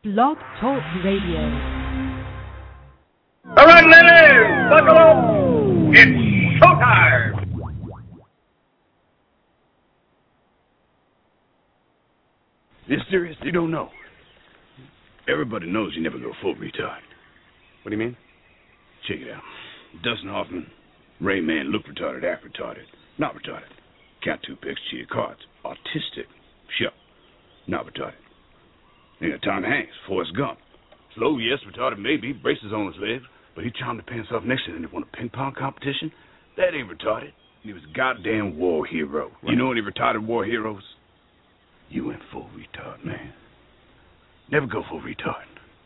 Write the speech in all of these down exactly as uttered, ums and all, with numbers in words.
Blog Talk Radio. All right, ladies, buckle up. It's showtime. You serious? You don't know. Everybody knows you never go full retard. What do you mean? Check it out. Dustin Hoffman, Rain Man, look retarded, act retarded, not retarded. Count two picks, cheated cards. Autistic, sure, not retarded. You got Tom Hanks, Forrest Gump. Slow, yes, retarded maybe, braces on his legs, but he charmed the pants off next to him and won a ping pong competition. That ain't retarded. He was a goddamn war hero. Right. You know any retarded war heroes? You went full retard, man. Never go full retard.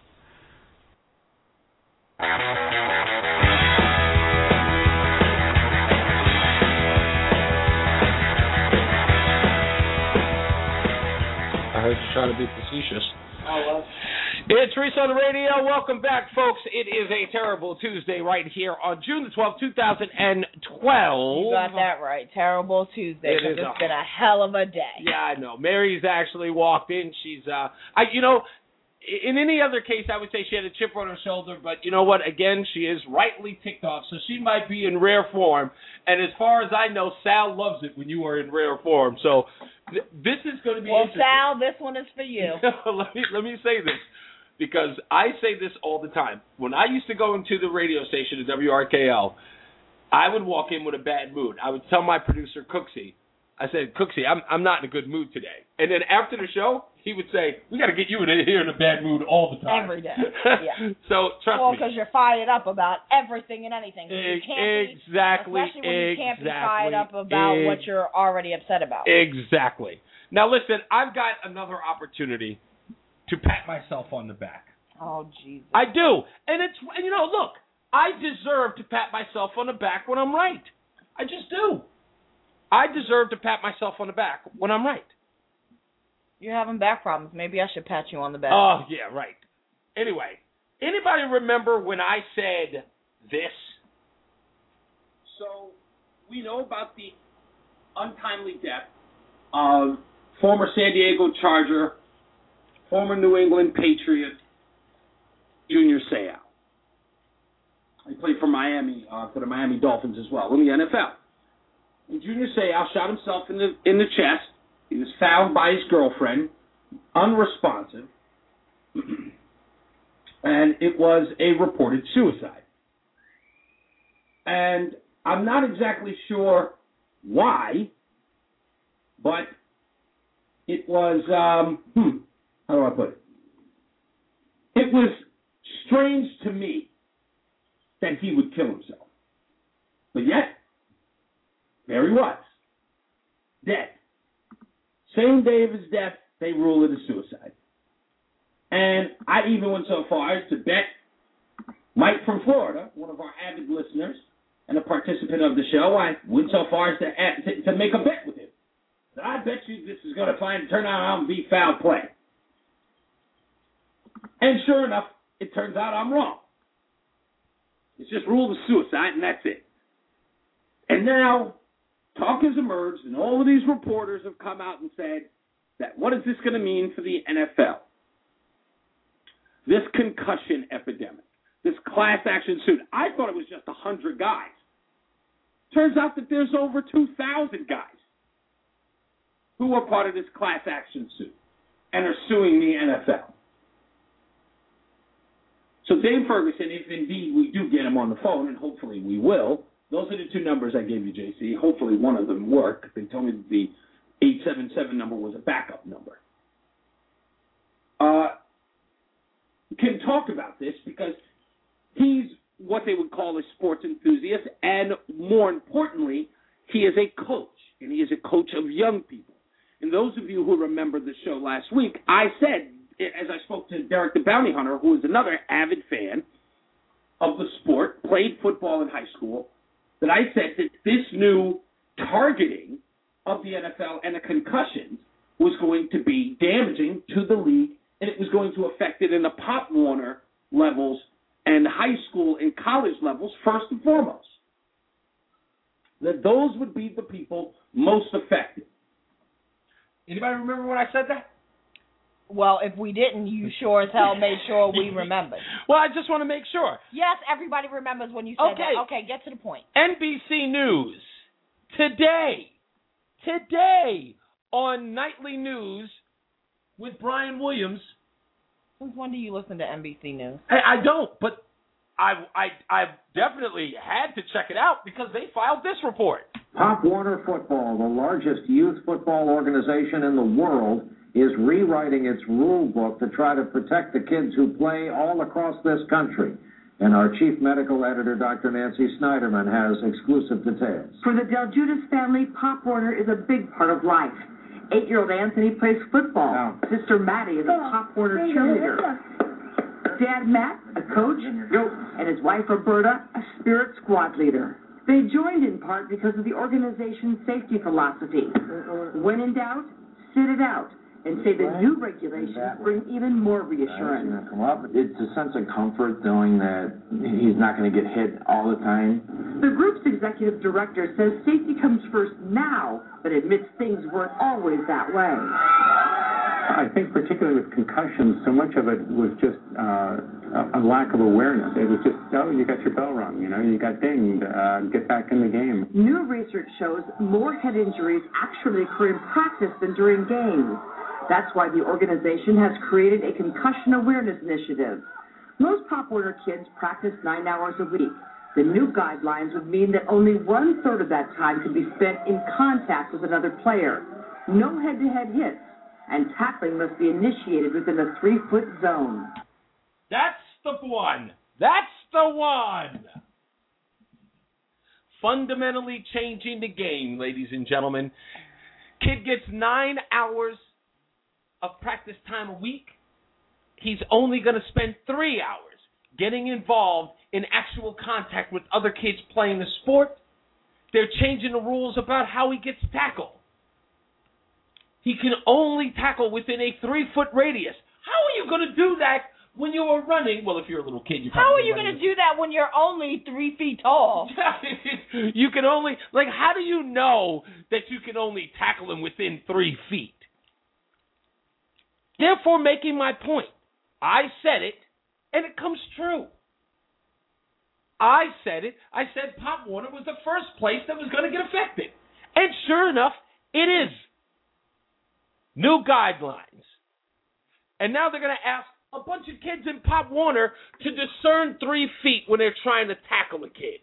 I heard you trying to be facetious. Oh, well. It's Reese on the radio. Welcome back, folks. It is a terrible Tuesday right here on June the twelfth, two thousand twelve. You got that right. Terrible Tuesday. It is it's a, been a hell of a day. Yeah, I know. Mary's actually walked in. She's, uh, I, you know, in any other case, I would say she had a chip on her shoulder, but you know what? Again, she is rightly ticked off, so she might be in rare form. And as far as I know, Sal loves it when you are in rare form. So th- this is going to be well, interesting. Sal, this one is for you. let me let me say this, because I say this all the time. When I used to go into the radio station at W R K L, I would walk in with a bad mood. I would tell my producer, Cooksey, I said, Cooksey, I'm I'm not in a good mood today. And then after the show, he would say, we got to get you in here in a bad mood all the time. Every day, yeah. So, trust well, me. because you're fired up about everything and anything. So you can't exactly. Be, especially when you exactly, can't be fired up about ex- what you're already upset about. Exactly. Now, listen, I've got another opportunity to pat myself on the back. Oh, Jesus. I do. And, it's, and you know, look, I deserve to pat myself on the back when I'm right. I just do. I deserve to pat myself on the back when I'm right. You're having back problems. Maybe I should pat you on the back. Oh, yeah, right. Anyway, anybody remember when I said this? So, we know about the untimely death of former San Diego Charger, former New England Patriot, Junior Seau. He played for Miami, uh, for the Miami Dolphins as well, in the N F L. And Junior Seau shot himself in the in the chest. He was found by his girlfriend, unresponsive, and it was a reported suicide. And I'm not exactly sure why, but it was, um, hmm, how do I put it? It was strange to me that he would kill himself. But yet, there he was, dead. Same day of his death, they rule it a suicide. And I even went so far as to bet Mike from Florida, one of our avid listeners and a participant of the show, I went so far as to to, to make a bet with him. That I bet you this is going to find turn out and be foul play. And sure enough, it turns out I'm wrong. It's just ruled a suicide, and that's it. And now talk has emerged, and all of these reporters have come out and said that what is this going to mean for the N F L? This concussion epidemic, this class action suit. I thought it was just one hundred guys. Turns out that there's over two thousand guys who are part of this class action suit and are suing the N F L. So Dave Ferguson, if indeed we do get him on the phone, and hopefully we will, those are the two numbers I gave you, J C. Hopefully one of them worked. They told me that the eight seven seven number was a backup number. Uh, can talk about this because he's what they would call a sports enthusiast, and more importantly, he is a coach, and he is a coach of young people. And those of you who remember the show last week, I said, as I spoke to Derek the Bounty Hunter, who is another avid fan of the sport, played football in high school, that I said that this new targeting of the N F L and the concussions was going to be damaging to the league, and it was going to affect it in the Pop Warner levels and high school and college levels first and foremost. That those would be the people most affected. Anybody remember when I said that? Well, if we didn't, you sure as hell made sure we remembered. Well, I just want to make sure. Yes, everybody remembers when you said Okay. that. Okay, get to the point. N B C News today, today on Nightly News with Brian Williams. Since when do you listen to N B C News? I, I don't, but I, I, I've definitely had to check it out because they filed this report. Pop Warner Football, the largest youth football organization in the world, is rewriting its rule book to try to protect the kids who play all across this country. And our chief medical editor, Doctor Nancy Snyderman, has exclusive details. For the Del Judas family, Pop Warner is a big part of life. Eight-year-old Anthony plays football. Oh. Sister Maddie is a Pop Warner cheerleader. Dad Matt, a coach, and his wife Roberta, a spirit squad leader. They joined in part because of the organization's safety philosophy. When in doubt, sit it out. And say the new regulations bring even more reassurance. It's a sense of comfort knowing that he's not going to get hit all the time. The group's executive director says safety comes first now, but admits things weren't always that way. I think particularly with concussions, so much of it was just uh, a lack of awareness. It was just, oh, you got your bell rung, you know, you got dinged, uh, get back in the game. New research shows more head injuries actually occur in practice than during games. That's why the organization has created a concussion awareness initiative. Most Pop Warner kids practice nine hours a week. The new guidelines would mean that only one-third of that time could be spent in contact with another player. No head-to-head hits, and tackling must be initiated within a three-foot zone. That's the one. That's the one. Fundamentally changing the game, ladies and gentlemen. Kid gets nine hours of practice time a week. He's only going to spend three hours getting involved in actual contact with other kids playing the sport. They're changing the rules about how he gets tackled. He can only tackle within a three-foot radius. How are you going to do that when you are running? Well, if you're a little kid, you're How are you going to do that when you're only three feet tall? You can only, like, how do you know that you can only tackle him within three feet? Therefore, making my point, I said it, and it comes true. I said it. I said Pop Warner was the first place that was going to get affected. And sure enough, it is. New guidelines. And now they're going to ask a bunch of kids in Pop Warner to discern three feet when they're trying to tackle a kid.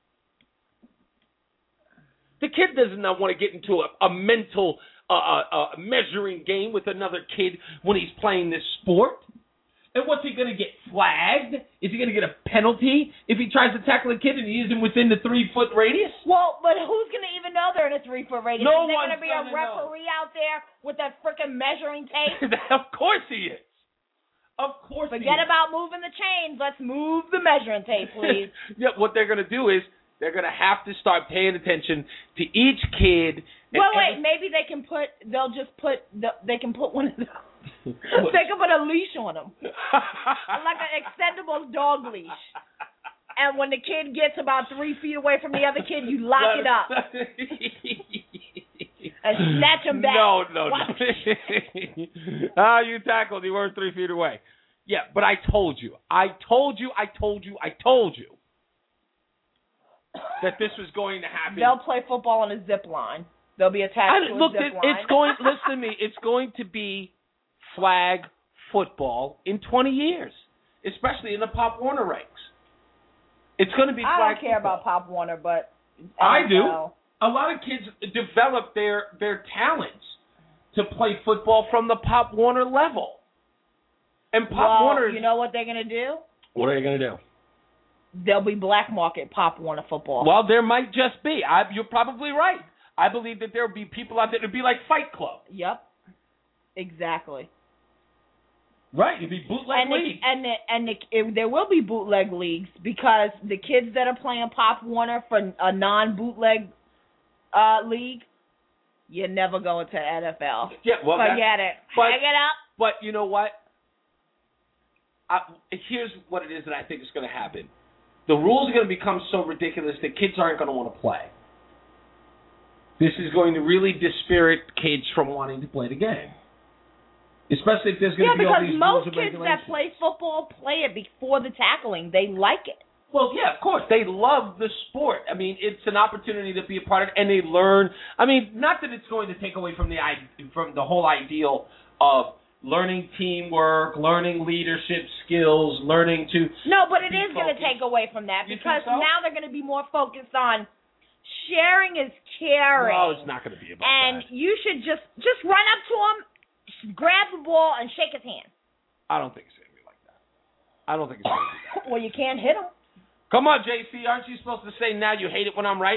The kid does not want to get into a, a mental uh, uh, measuring game with another kid when he's playing this sport. And what's he going to get, flagged? Is he going to get a penalty if he tries to tackle a kid and he isn't within the three-foot radius? Well, but who's going to even know they're in a three-foot radius? No is there one's going to be a gonna referee know. out there with that freaking measuring tape? Of course he is. Of course he Forget is. about moving the chains. Let's move the measuring tape, please. Yeah, what they're going to do is they're going to have to start paying attention to each kid. Well, wait, maybe they can put, they'll just put, the, they can put one of the, they can put a leash on them. Like an extendable dog leash. And when the kid gets about three feet away from the other kid, you lock it up. And snatch him back. No, no, no. Ah, you tackled. You weren't three feet away. Yeah, but I told you. I told you, I told you, I told you that this was going to happen. They'll play football on a zip line. They'll be attached I, to a look, zip it, line. it's going, listen to me, it's going to be flag football in twenty years, especially in the Pop Warner ranks. It's going to be I flag don't care football. about Pop Warner, but I do. know. A lot of kids develop their, their talents to play football from the Pop Warner level. And Pop well, Warner, you know what they're going to do? What are they going to do? There'll be black market Pop Warner football. Well, there might just be. I, you're probably right. I believe that there will be people out there that would be like Fight Club. Yep. Exactly. Right, it'd be bootleg and the, league. and the, and the, it, there will be bootleg leagues because the kids that are playing Pop Warner for a non-bootleg uh, league, you're never going to N F L. Yeah, well, forget it. But, Hang it up. But you know what? I, here's what it is that I think is going to happen. The rules are going to become so ridiculous that kids aren't going to want to play. This is going to really dispirit kids from wanting to play the game. Especially if there's going to yeah, be all because these most rules and kids regulations. that play football play it before the tackling. They like it. Well, yeah, of course. They love the sport. I mean, it's an opportunity to be a part of it, and they learn. I mean, not that it's going to take away from the from the whole ideal of learning teamwork, learning leadership skills, learning to. No, but it is focused. going to take away from that You because think so? now they're going to be more focused on sharing is caring. No, it's not going to be about and that. And you should just just run up to him, grab the ball, and shake his hand. I don't think it's going to be like that. I don't think it's going to be that. Well, you can't hit him. Come on, J C. Aren't you supposed to say now you hate it when I'm right?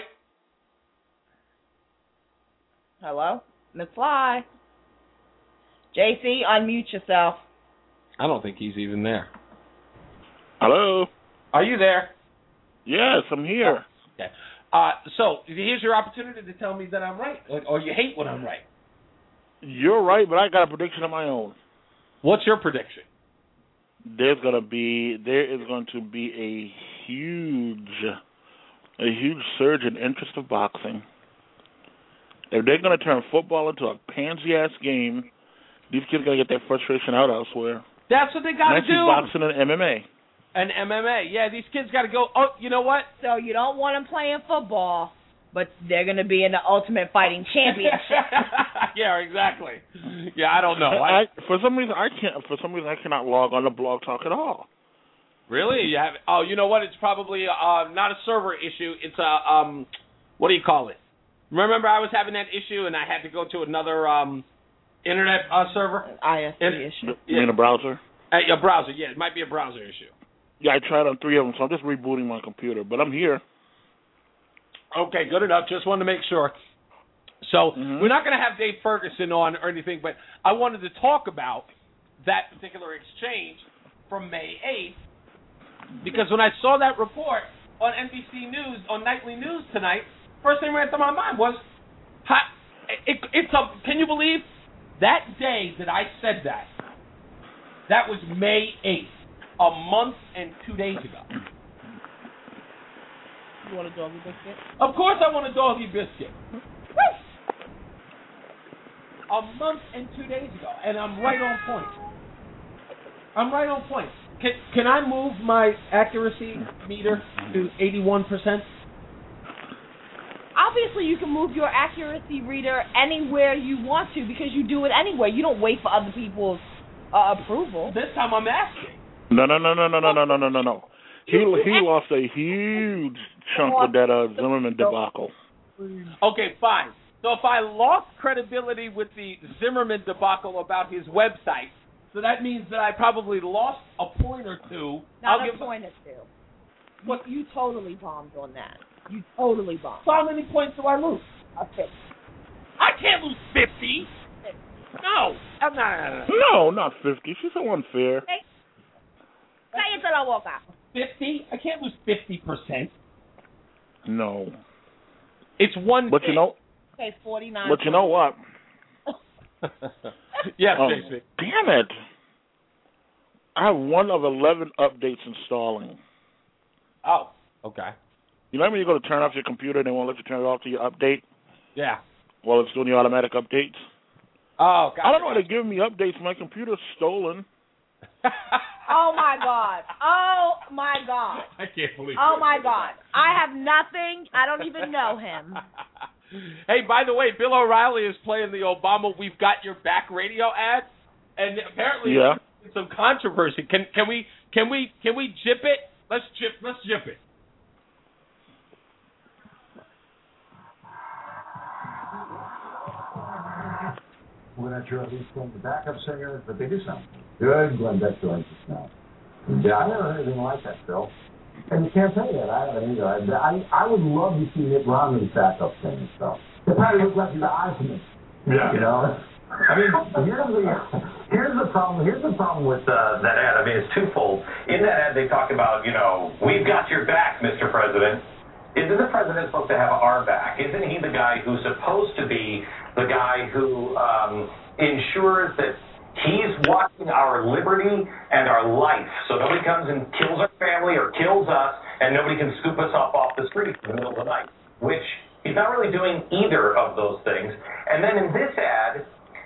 Hello? Miss Fly. J C, unmute yourself. I don't think he's even there. Hello? Are you there? Yes, I'm here. Oh, okay. Uh, so, here's your opportunity to tell me that I'm right, or, or you hate when I'm right. You're right, but I got a prediction of my own. What's your prediction? There's gonna be there is going to be a huge a huge surge in interest of boxing. If they're gonna turn football into a pansy ass game, these kids are gonna get their frustration out elsewhere. That's what they gotta Next is do. boxing and M M A. And M M A, yeah, these kids gotta go. Oh, you know what? So you don't want them playing football, but they're going to be in the Ultimate Fighting Championship. Yeah, exactly. Yeah, I don't know. I, I, for some reason, I can't. For some reason, I cannot log on to Blog Talk at all. Really? You have? Oh, you know what? It's probably uh, not a server issue. It's a um, what do you call it? Remember, I was having that issue, and I had to go to another um, internet uh, server. I S P and, issue. You mean a browser? Uh, a browser. Yeah, it might be a browser issue. Yeah, I tried on three of them, so I'm just rebooting my computer. But I'm here. Okay, good enough. Just wanted to make sure. So mm-hmm. we're not going to have Dave Ferguson on or anything, but I wanted to talk about that particular exchange from May eighth because when I saw that report on N B C News, on Nightly News tonight, first thing that ran through my mind was, how, it, it's a, can you believe that day that I said that, that was May eighth, a month and two days ago. You want a doggy biscuit? Of course I want a doggy biscuit. A month and two days ago, and I'm right on point. I'm right on point. Can can I move my accuracy meter to eighty-one percent? Obviously, you can move your accuracy reader anywhere you want to because you do it anyway. You don't wait for other people's uh, approval. This time I'm asking. No, no, no, no, no, no, no, no, no, no, no. He he lost a huge chunk with that uh, Zimmerman debacle. Okay, fine. So if I lost credibility with the Zimmerman debacle about his website, so that means that I probably lost a point or two. Not I'll a give point or two. What? You totally bombed on that. You totally bombed. So how many points do I lose? Okay. I can't lose fifty. No, I'm not. No, not fifty. She's so unfair. Say, say it till I walk out. Fifty? I can't lose fifty percent. No. It's one. But you know. Okay, forty-nine. But you know what? Yes, um, J C. Damn it! I have one of eleven updates installing. Oh, okay. You know when you go to turn off your computer and they won't let you turn it off till you update? Yeah. Well, it's doing the automatic updates. Oh, God. I don't know why they're giving me updates. My computer's stolen. Oh, my God. Oh, my God. I can't believe Oh, my God. I have nothing. I don't even know him. Hey, by the way, Bill O'Reilly is playing the Obama "We've Got Your Back" radio ad, and apparently yeah. there's some controversy. Can can we can we can we jip it? Let's jip let's jip it. We're not sure if he's going to backup singer, but they do sound good. Glenn Beck joins us now. Yeah, I never heard anything like that, Phil. And you can't say that. I haven't either. I, I would love to see Mitt Romney's backup singing stuff. It probably looks like the eyes of me. Yeah. You know? I mean, here's the, here's the problem. Here's the problem with uh, that ad. I mean, it's twofold. In that ad, they talk about, you know, we've got your back, Mister President. Isn't the president supposed to have our back? Isn't he the guy who's supposed to be the guy who um, ensures that he's watching our liberty and our life, so nobody comes and kills our family or kills us, and nobody can scoop us up off the street in the middle of the night, which he's not really doing either of those things. And then in this ad,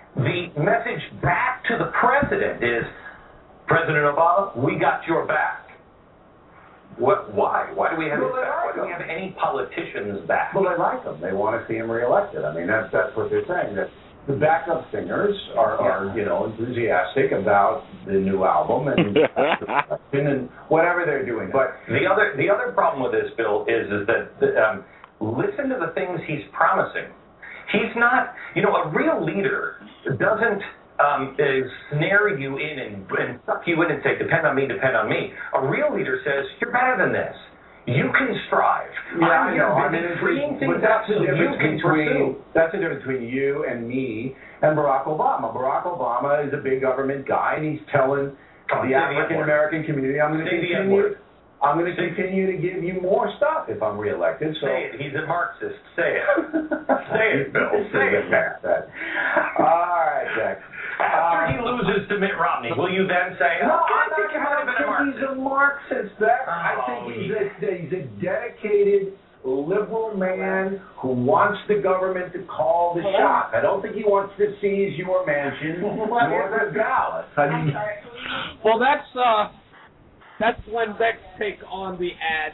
the message back to the president is, President Obama, we got your back. What? Why? Why do we have well, his back? like Why do we have any politicians back? Well, they like him. They want to see him reelected. I mean, that's that's what they're saying. That the backup singers are, are you know, enthusiastic about the new album and, and whatever they're doing. But the other the other problem with this, Bill, is is that um, listen to the things he's promising. He's not, you know, a real leader doesn't um, snare you in and, and suck you in and say, depend on me, depend on me. A real leader says, you're better than this. You can strive. Yeah, I'm I know. I here mean, freeing but things that's up so the you difference can between pursue. that's the difference between you and me and Barack Obama. Barack Obama is a big government guy, and he's telling Oh, the African American community, I'm going to Say the continue. N-word. I'm going to continue to give you more stuff if I'm reelected. So. Say it. He's a Marxist. Say it. Say it, Bill. Say it. All right, Jack. After Um, he loses to Mitt Romney, will you then say, No, oh, I'm I think not, you might have I been a don't think Marxist? he's a Marxist, Beck. Oh, I think he's he- a, he's a dedicated liberal man who wants the government to call the shots. I don't think he wants to seize your mansion nor the ballot. I mean, Well, that's uh, that's Glenn Beck's take on the ad.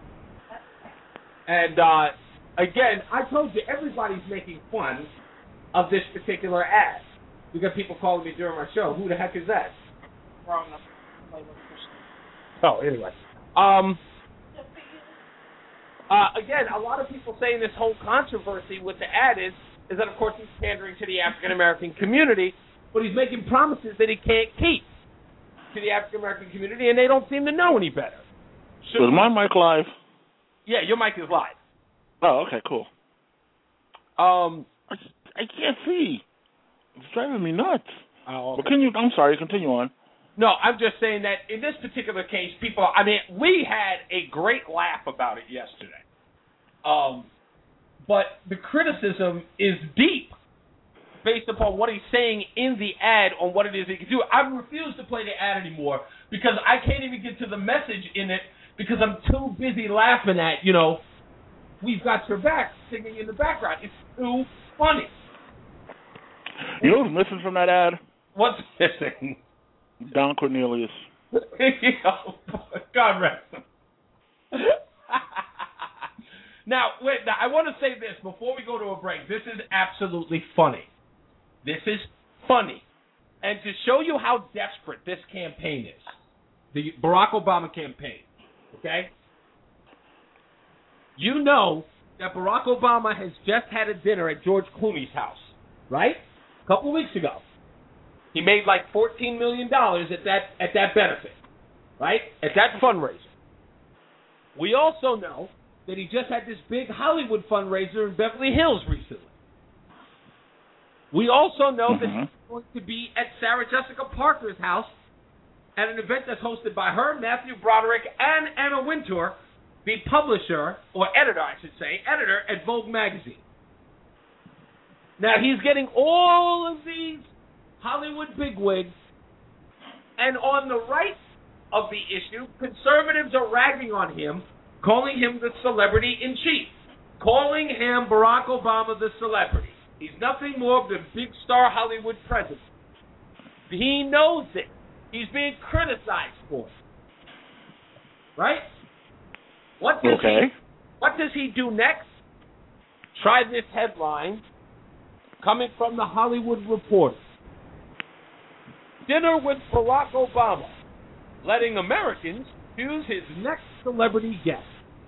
And uh, again, I told you everybody's making fun of this particular ad. We got people calling me during my show. Who the heck is that? Oh, anyway. Um. Uh, again, a lot of people saying this whole controversy with the ad is, is that, of course, he's pandering to the African-American community, but he's making promises that he can't keep to the African-American community, and they don't seem to know any better. So is my mic live? Yeah, your mic is live. Oh, okay, cool. Um, I, I can't see. It's driving me nuts. Oh, okay. But can you? I'm sorry. Continue on. No, I'm just saying that in this particular case, people, I mean, we had a great laugh about it yesterday. Um, but the criticism is deep based upon what he's saying in the ad on what it is he can do. I refuse to play the ad anymore because I can't even get to the message in it because I'm too busy laughing at, you know, we've got your back singing in the background. It's too funny. You know who's missing from that ad? What's missing? Don Cornelius. God rest him. Now, wait, now, I want to say this before we go to a break. This is absolutely funny. This is funny. And to show you how desperate this campaign is, the Barack Obama campaign, okay? You know that Barack Obama has just had a dinner at George Clooney's house, right? A couple of weeks ago. He made like fourteen million dollars at that at that benefit, right? At that fundraiser. We also know that he just had this big Hollywood fundraiser in Beverly Hills recently. We also know mm-hmm. that he's going to be at Sarah Jessica Parker's house at an event that's hosted by her, Matthew Broderick, and Anna Wintour, the publisher, or editor, I should say, editor at Vogue magazine. Now, he's getting all of these Hollywood bigwigs, and on the right of the issue, conservatives are ragging on him, calling him the celebrity in chief, calling him Barack Obama the celebrity. He's nothing more than big star Hollywood president. He knows it. He's being criticized for it. Right? What does okay. he, what does he do next? Try this headline coming from the Hollywood Reporter. Dinner with Barack Obama, letting Americans choose his next celebrity guest.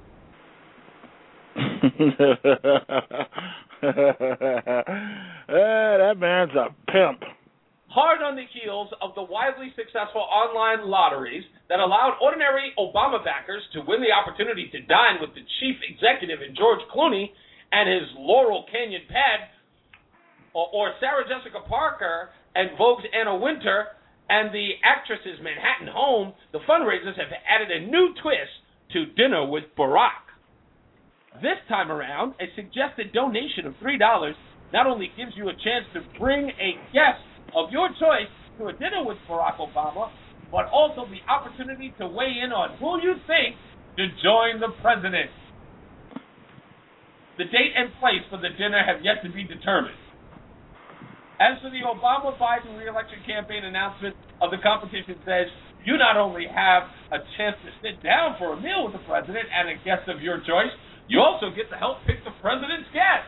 uh, that man's a pimp. Hard on the heels of the wildly successful online lotteries that allowed ordinary Obama backers to win the opportunity to dine with the chief executive in George Clooney and his Laurel Canyon pad, or, or Sarah Jessica Parker and Vogue's Anna Wintour and the actress's Manhattan home, the fundraisers have added a new twist to Dinner with Barack. This time around, a suggested donation of three dollars not only gives you a chance to bring a guest of your choice to a dinner with Barack Obama, but also the opportunity to weigh in on who you think to join the president. The date and place for the dinner have yet to be determined. As for the Obama-Biden re-election campaign announcement of the competition says, you not only have a chance to sit down for a meal with the president and a guest of your choice, you also get to help pick the president's guest.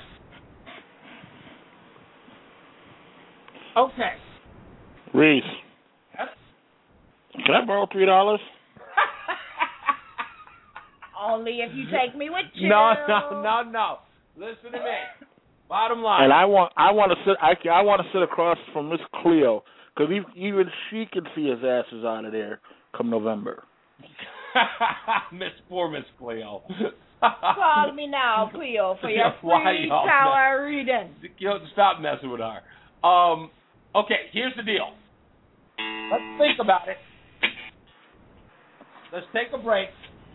Okay. Reese. Yes? Can I borrow three dollars? Only if you take me with you. No, no, no, no. Listen to me. Bottom line. And I want, I want to sit, I, I want to sit across from Miss Cleo, because even she can see his asses out of there come November. Miss poor Miss Cleo. Call me now, Cleo, for your free y'all tower reading. You know, stop messing with her. Um, okay, here's the deal. Let's think about it. Let's take a break.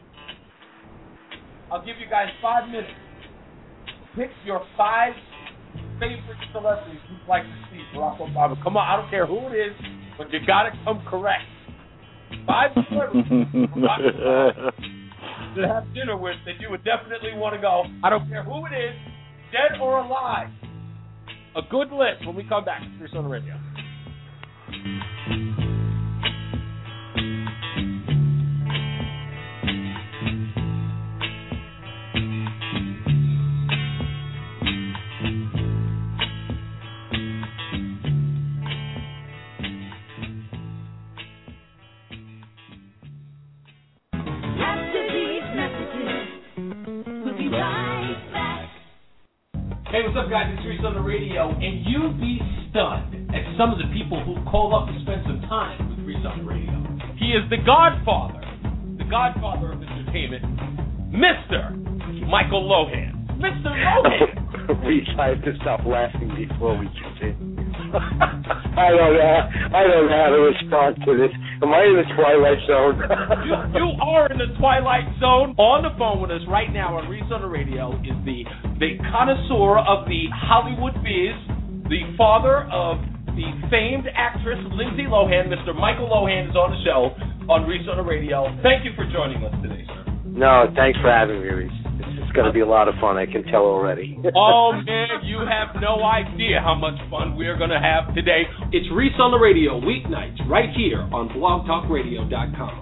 I'll give you guys five minutes. Pick your five favorite celebrities you'd like to see Barack Obama. Come on, I don't care who it is, but you got to come correct. Five celebrities Barack Obama to have dinner with that you would definitely want to go. I don't care who it is, dead or alive. A good list when we come back to Chris on the Radio. Hey, what's up, guys? It's Reese on the Radio, and you'd be stunned at some of the people who call up to spend some time with Reese on the Radio. He is the godfather, the godfather of entertainment, Mister Michael Lohan. Mister Lohan! Reese, I have to stop laughing before we continue. I don't know. I don't know how to respond to this. Am I in the Twilight Zone? you, you are in the Twilight Zone. On the phone with us right now on Reese on the Radio is the the connoisseur of the Hollywood biz, the father of the famed actress Lindsay Lohan. Mister Michael Lohan is on the show on Reese on the Radio. Thank you for joining us today, sir. No, thanks for having me, Reese. It's going to be a lot of fun, I can tell already. Oh, man, you have no idea how much fun we're going to have today. It's Reese on the Radio, weeknights, right here on blog talk radio dot com.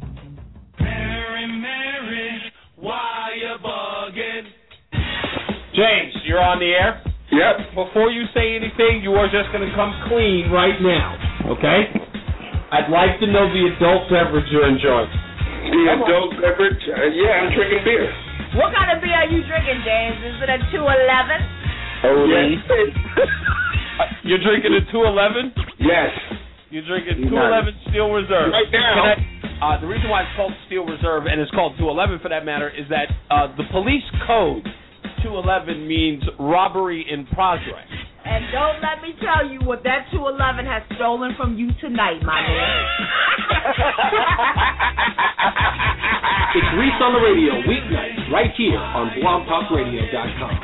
Mary, Mary, why you bugging? James, you're on the air? Yep. Before you say anything, you are just going to come clean right now, okay? I'd like to know the adult beverage you're enjoying. The adult beverage? Uh, yeah, I'm drinking beer. What kind of beer are you drinking, James? Is it a two eleven? Oh, yes. You're drinking a two eleven? Yes. You're drinking two eleven Steel Reserve. Right now. I, uh, the reason why it's called Steel Reserve, and it's called two eleven for that matter, is that uh, the police code two eleven means robbery in progress. And don't let me tell you what that two eleven has stolen from you tonight, my man. It's Reese on the Radio, weeknights, right here on blog talk radio dot com.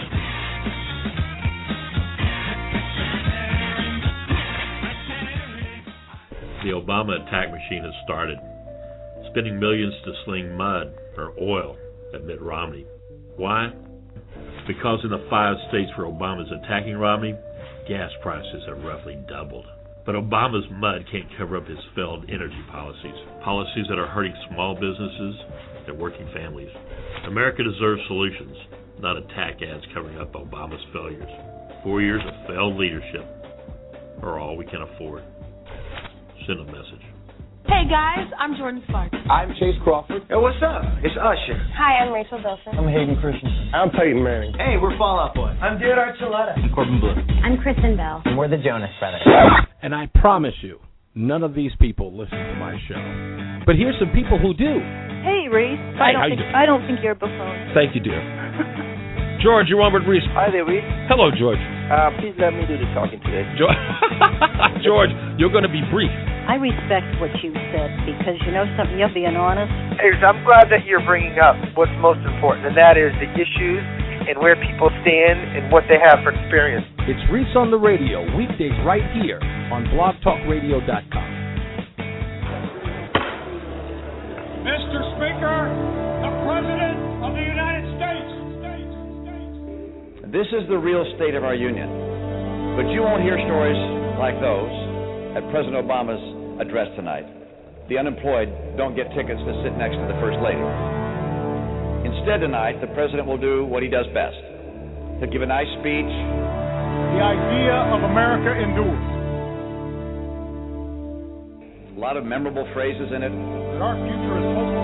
The Obama attack machine has started, spending millions to sling mud or oil at Mitt Romney. Why? Because in the five states where Obama's attacking Romney, gas prices have roughly doubled. But Obama's mud can't cover up his failed energy policies, policies that are hurting small businesses and working families. America deserves solutions, not attack ads covering up Obama's failures. Four years of failed leadership are all we can afford. Send a message. Hey guys, I'm Jordan Sparks. I'm Chase Crawford. Hey, what's up? It's Usher. Hi, I'm Rachel Bilson. I'm Hayden Christensen. I'm Peyton Manning. Hey, we're Fall Out Boy. I'm Jared Archuleta. I'm Corbin Bleu. I'm Kristen Bell. And we're the Jonas Brothers. And I promise you, none of these people listen to my show. But here's some people who do. Hey, Reese. Hi, I don't how think, you doing? I don't think you're a buffoon. Thank you, dear. George, you're on with Reese. Hi there, Reese. Hello, George. Uh, please let me do the talking today. George, George, you're going to be brief. I respect what you said because you know something, you're being honest. Hey, I'm glad that you're bringing up what's most important, and that is the issues and where people stand and what they have for experience. It's Reese on the Radio, weekdays right here on blog talk radio dot com. Mister Speaker, the President of the United States. This is the real state of our union. But you won't hear stories like those at President Obama's address tonight. The unemployed don't get tickets to sit next to the First Lady. Instead tonight, the President will do what he does best. He'll give a nice speech. The idea of America endures. A lot of memorable phrases in it. That our future is hopeful.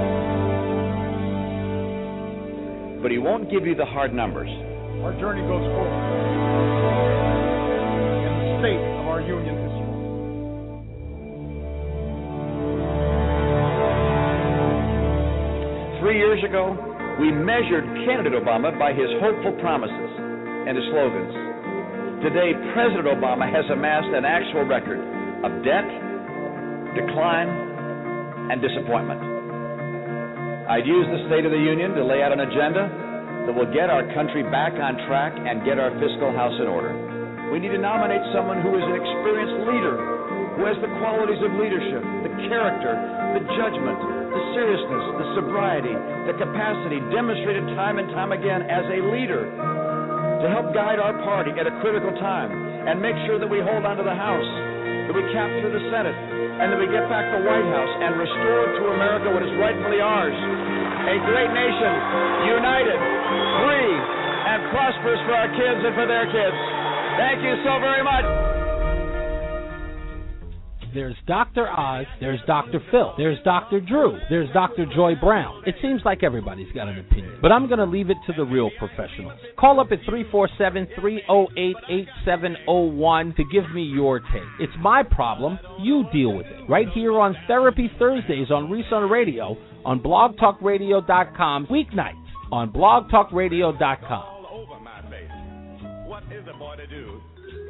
But he won't give you the hard numbers. Our journey goes forward. And the state of our union is strong. Three years ago, we measured candidate Obama by his hopeful promises and his slogans. Today, President Obama has amassed an actual record of debt, decline, and disappointment. I'd use the State of the Union to lay out an agenda that will get our country back on track and get our fiscal house in order. We need to nominate someone who is an experienced leader, who has the qualities of leadership, the character, the judgment, the seriousness, the sobriety, the capacity demonstrated time and time again as a leader to help guide our party at a critical time and make sure that we hold on to the House, that we capture the Senate, and that we get back the White House and restore to America what is rightfully ours. A great nation, united, free, and prosperous for our kids and for their kids. Thank you so very much. There's Doctor Oz, there's Doctor Phil, there's Doctor Drew, there's Doctor Joy Brown. It seems like everybody's got an opinion, but I'm going to leave it to the real professionals. Call up at three four seven, three oh eight, eight seven oh one to give me your take. It's my problem, you deal with it. Right here on Therapy Thursdays on Reason Radio, on blog talk radio dot com, weeknights on blog talk radio dot com. All over my face. What is a boy to do?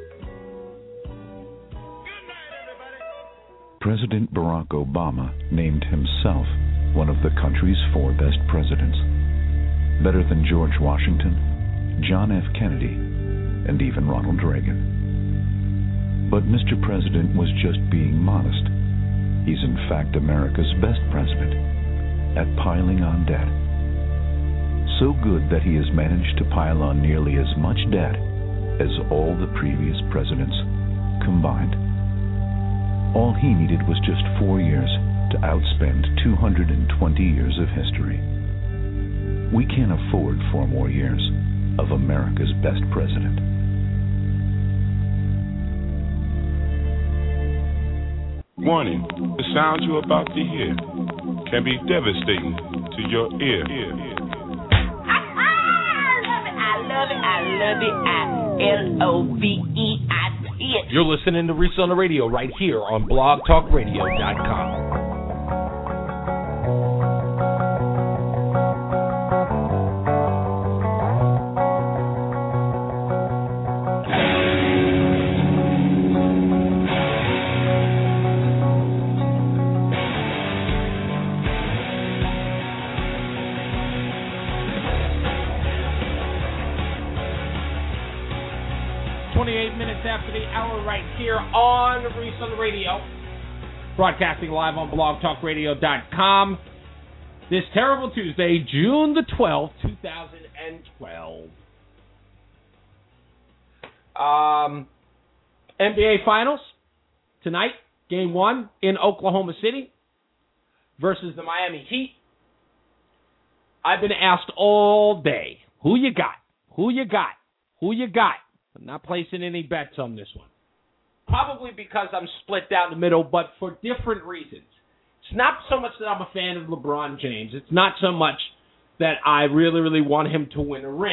President Barack Obama named himself one of the country's four best presidents, better than George Washington, John F. Kennedy, and even Ronald Reagan. But Mister President was just being modest. He's in fact America's best president at piling on debt. So good that he has managed to pile on nearly as much debt as all the previous presidents combined. All he needed was just four years to outspend two hundred twenty years of history. We can't afford four more years of America's best president. Warning, the sound you're about to hear can be devastating to your ear. I love it, I love it, I L O V E, I see it. You're listening to Reese on the Radio right here on blog talk radio dot com. twenty-eight minutes after the hour right here on Reese on the Radio. Broadcasting live on blog talk radio dot com. This terrible Tuesday, June the twelfth, two thousand twelve. Um, N B A Finals tonight, game one in Oklahoma City versus the Miami Heat. I've been asked all day, who you got? Who you got? Who you got? I'm not placing any bets on this one. Probably because I'm split down the middle, but for different reasons. It's not so much that I'm a fan of LeBron James. It's not so much that I really, really want him to win a ring.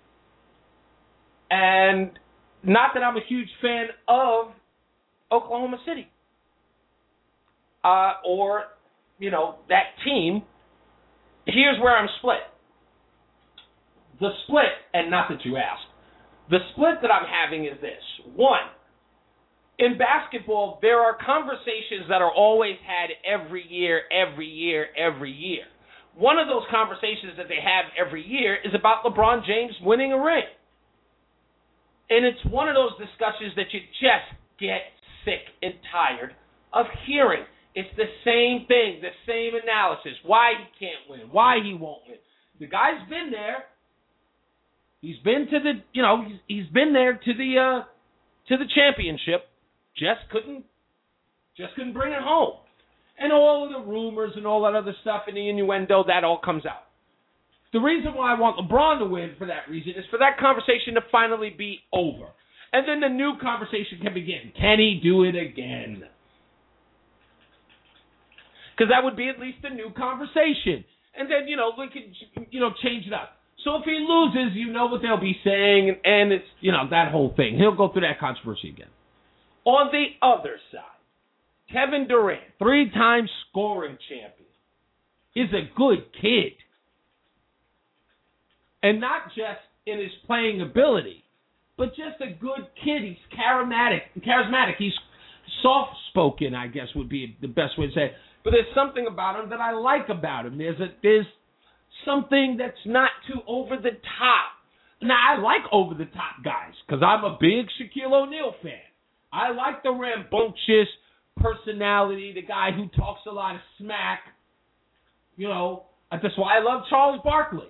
And not that I'm a huge fan of Oklahoma City. Uh, or, you know, that team. Here's where I'm split. The split, and not that you asked, the split that I'm having is this. One, in basketball, there are conversations that are always had every year, every year, every year. One of those conversations that they have every year is about LeBron James winning a ring. And it's one of those discussions that you just get sick and tired of hearing. It's the same thing, the same analysis. Why he can't win, why he won't win. The guy's been there. He's been to the, you know, he's, he's been there to the uh, to the championship, just couldn't, just couldn't bring it home. And all of the rumors and all that other stuff and the innuendo, that all comes out. The reason why I want LeBron to win for that reason is for that conversation to finally be over. And then the new conversation can begin. Can he do it again? Because that would be at least a new conversation. And then, you know, we could, you know, change it up. So if he loses, you know what they'll be saying, and it's, you know, that whole thing. He'll go through that controversy again. On the other side, Kevin Durant, three-time scoring champion, is a good kid. And not just in his playing ability, but just a good kid. He's charismatic. Charismatic. He's soft-spoken, I guess would be the best way to say it. But there's something about him that I like about him. There's a there's something that's not too over the top. Now, I like over-the-top guys because I'm a big Shaquille O'Neal fan. I like the rambunctious personality, the guy who talks a lot of smack. You know, that's why I love Charles Barkley.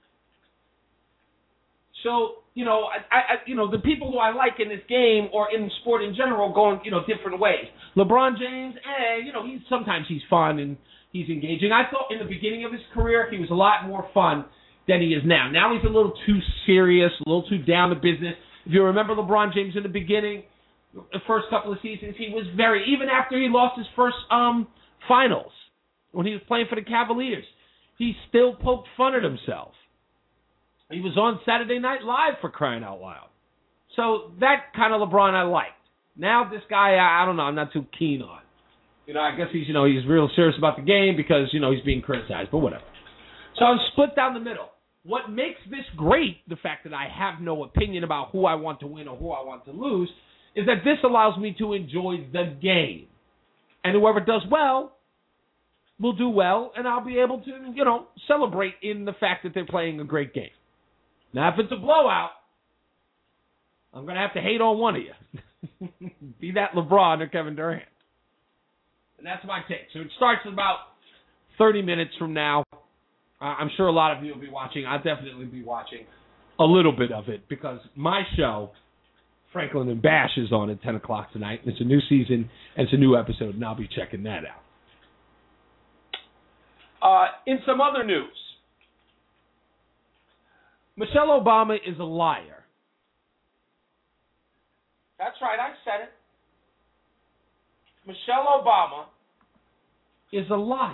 So, you know, I, I, you know, the people who I like in this game or in sport in general go in, you know, different ways. LeBron James, eh, you know, he's sometimes he's fun and he's engaging. I thought in the beginning of his career he was a lot more fun than he is now. Now he's a little too serious, a little too down to business. If you remember LeBron James in the beginning, the first couple of seasons, he was very, even after he lost his first um finals, when he was playing for the Cavaliers, he still poked fun at himself. He was on Saturday Night Live, for crying out loud. So that kind of LeBron I liked. Now this guy, I, I don't know, I'm not too keen on. You know, I guess he's, you know, he's real serious about the game because, you know, he's being criticized, but whatever. So I'm split down the middle. What makes this great, the fact that I have no opinion about who I want to win or who I want to lose, is that this allows me to enjoy the game. And whoever does well will do well, and I'll be able to, you know, celebrate in the fact that they're playing a great game. Now, if it's a blowout, I'm going to have to hate on one of you. Be that LeBron or Kevin Durant. And that's my take. So it starts in about thirty minutes from now. Uh, I'm sure a lot of you will be watching. I'll definitely be watching a little bit of it because my show, Franklin and Bash, is on at ten o'clock tonight. It's a new season, and it's a new episode, and I'll be checking that out. Uh, in some other news, Michelle Obama is a liar. That's right, I said it. Michelle Obama is a liar.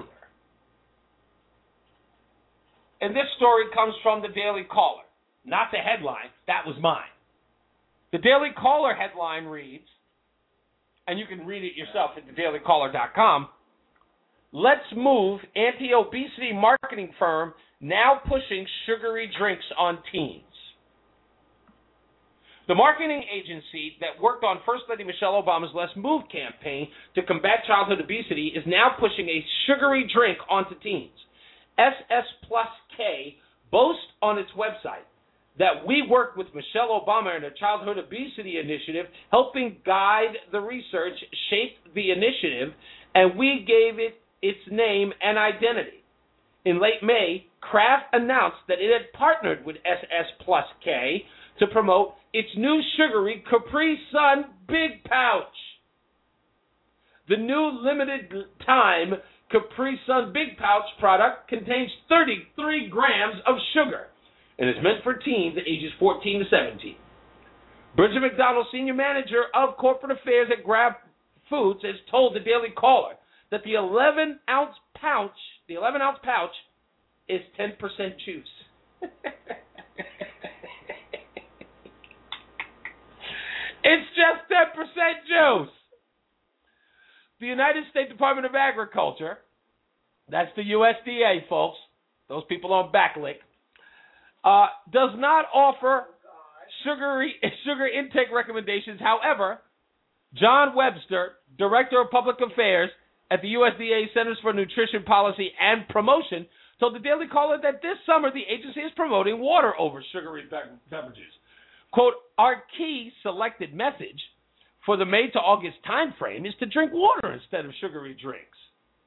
And this story comes from the Daily Caller, not the headline. That was mine. The Daily Caller headline reads, and you can read it yourself at the daily caller dot com, "Let's Move anti-obesity marketing firm now pushing sugary drinks on teens." The marketing agency that worked on First Lady Michelle Obama's Let's Move campaign to combat childhood obesity is now pushing a sugary drink onto teens. S S Plus K boasts on its website that we worked with Michelle Obama and her childhood obesity initiative, helping guide the research, shape the initiative, and we gave it its name and identity. In late May, Kraft announced that it had partnered with S S Plus K to promote its new sugary Capri Sun Big Pouch. The new limited time Capri Sun Big Pouch product contains thirty-three grams of sugar and is meant for teens ages fourteen to seventeen. Bridget McDonald, senior manager of corporate affairs at Kraft Foods, has told the Daily Caller that the eleven ounce pouch, the eleven ounce pouch, is ten percent juice. It's just ten percent juice. The United States Department of Agriculture, that's the U S D A, folks, those people on backlick, uh, does not offer sugary sugar intake recommendations. However, John Webster, Director of Public Affairs at the U S D A Centers for Nutrition Policy and Promotion, told the Daily Caller that this summer the agency is promoting water over sugary be- beverages. Quote, "Our key selected message for the May to August time frame is to drink water instead of sugary drinks."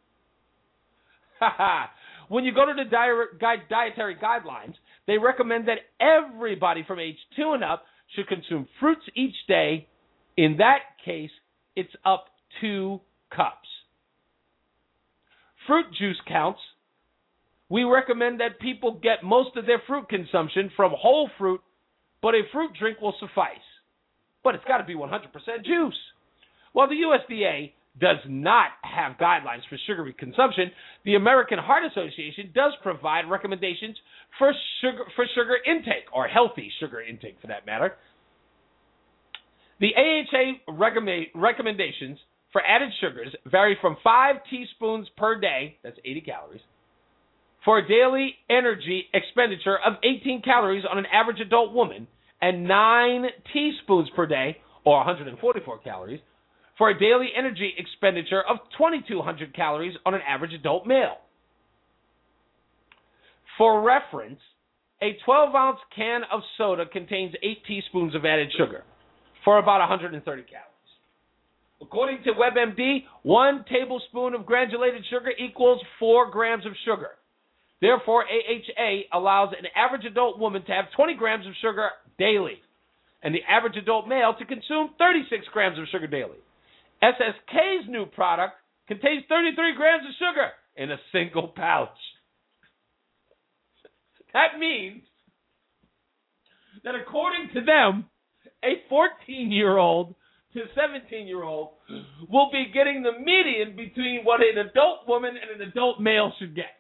When you go to the di- dietary guidelines, they recommend that everybody from age two and up should consume fruits each day In that case, it's up two cups. Fruit juice counts. We recommend that people get most of their fruit consumption from whole fruit, but a fruit drink will suffice. But it's got to be one hundred percent juice. While the U S D A does not have guidelines for sugary consumption, the American Heart Association does provide recommendations for sugar, for sugar intake, or healthy sugar intake for that matter. The A H A recommend, recommendations for added sugars vary from five teaspoons per day, that's eighty calories, for a daily energy expenditure of eighteen calories on an average adult woman, and nine teaspoons per day, or one hundred forty-four calories, for a daily energy expenditure of twenty-two hundred calories on an average adult male. For reference, a twelve-ounce can of soda contains eight teaspoons of added sugar, for about one hundred thirty calories. According to WebMD, one tablespoon of granulated sugar equals four grams of sugar. Therefore, A H A allows an average adult woman to have twenty grams of sugar daily, and the average adult male to consume thirty-six grams of sugar daily. S S K's new product contains thirty-three grams of sugar in a single pouch. That means that according to them, a fourteen-year-old to seventeen-year-old will be getting the median between what an adult woman and an adult male should get.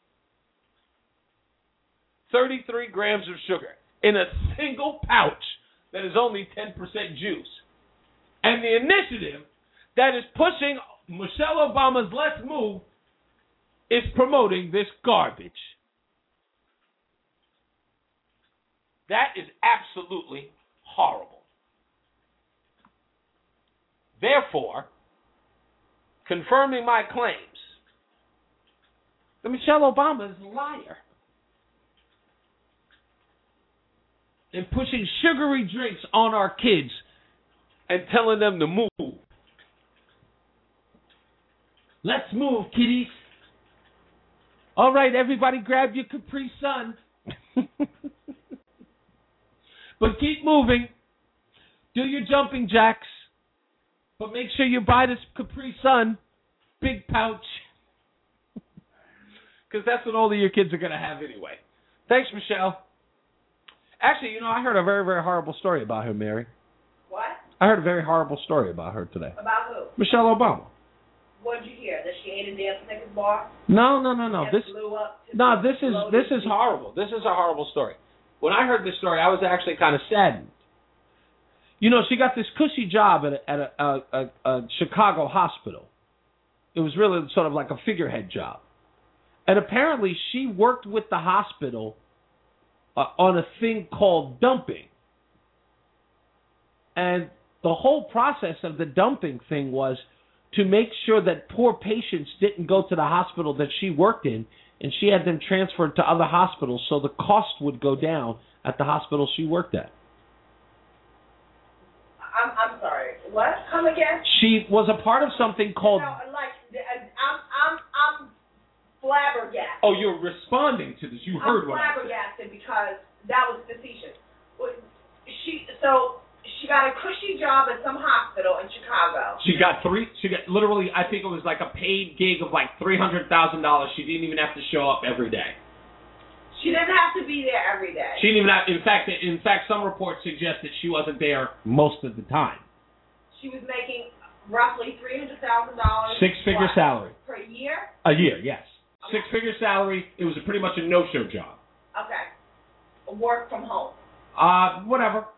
thirty-three grams of sugar in a single pouch that is only ten percent juice. And the initiative that is pushing Michelle Obama's Let's Move is promoting this garbage. That is absolutely horrible. Therefore, confirming my claims, that Michelle Obama is a liar. And pushing sugary drinks on our kids and telling them to move. Let's move, kiddies. All right, everybody grab your Capri Sun. But keep moving. Do your jumping jacks. But make sure you buy this Capri Sun big pouch. Because that's what all of your kids are going to have anyway. Thanks, Michelle. Actually, you know, I heard a very, very horrible story about her, Mary. What? I heard a very horrible story about her today. About who? Michelle Obama. What did you hear? That she ate a damn Snickers bar? No, no, no, no. And This blew up to no, this is blow this the is seat? horrible. This is a horrible story. When I heard this story, I was actually kind of saddened. You know, she got this cushy job at a, at a, a, a, a Chicago hospital. It was really sort of like a figurehead job, and apparently she worked with the hospital uh, on a thing called dumping. And the whole process of the dumping thing was to make sure that poor patients didn't go to the hospital that she worked in, and she had them transferred to other hospitals so the cost would go down at the hospital she worked at. I'm I'm sorry. What? Come again? She was a part of something called... No, like, I'm, I'm, I'm flabbergasted. Oh, you're responding to this. You heard I'm what I said. flabbergasted because that was facetious. She, so... She got a cushy job at some hospital in Chicago. She got three. She got literally. I think it was like a paid gig of like three hundred thousand dollars. She didn't even have to show up every day. She didn't have to be there every day. She didn't even have. In fact, in fact, some reports suggest that she wasn't there most of the time. She was making roughly three hundred thousand dollars. Six-figure salary per year. A year, yes. Okay. Six-figure salary. It was a pretty much a no-show job. Okay. Work from home. Uh, whatever.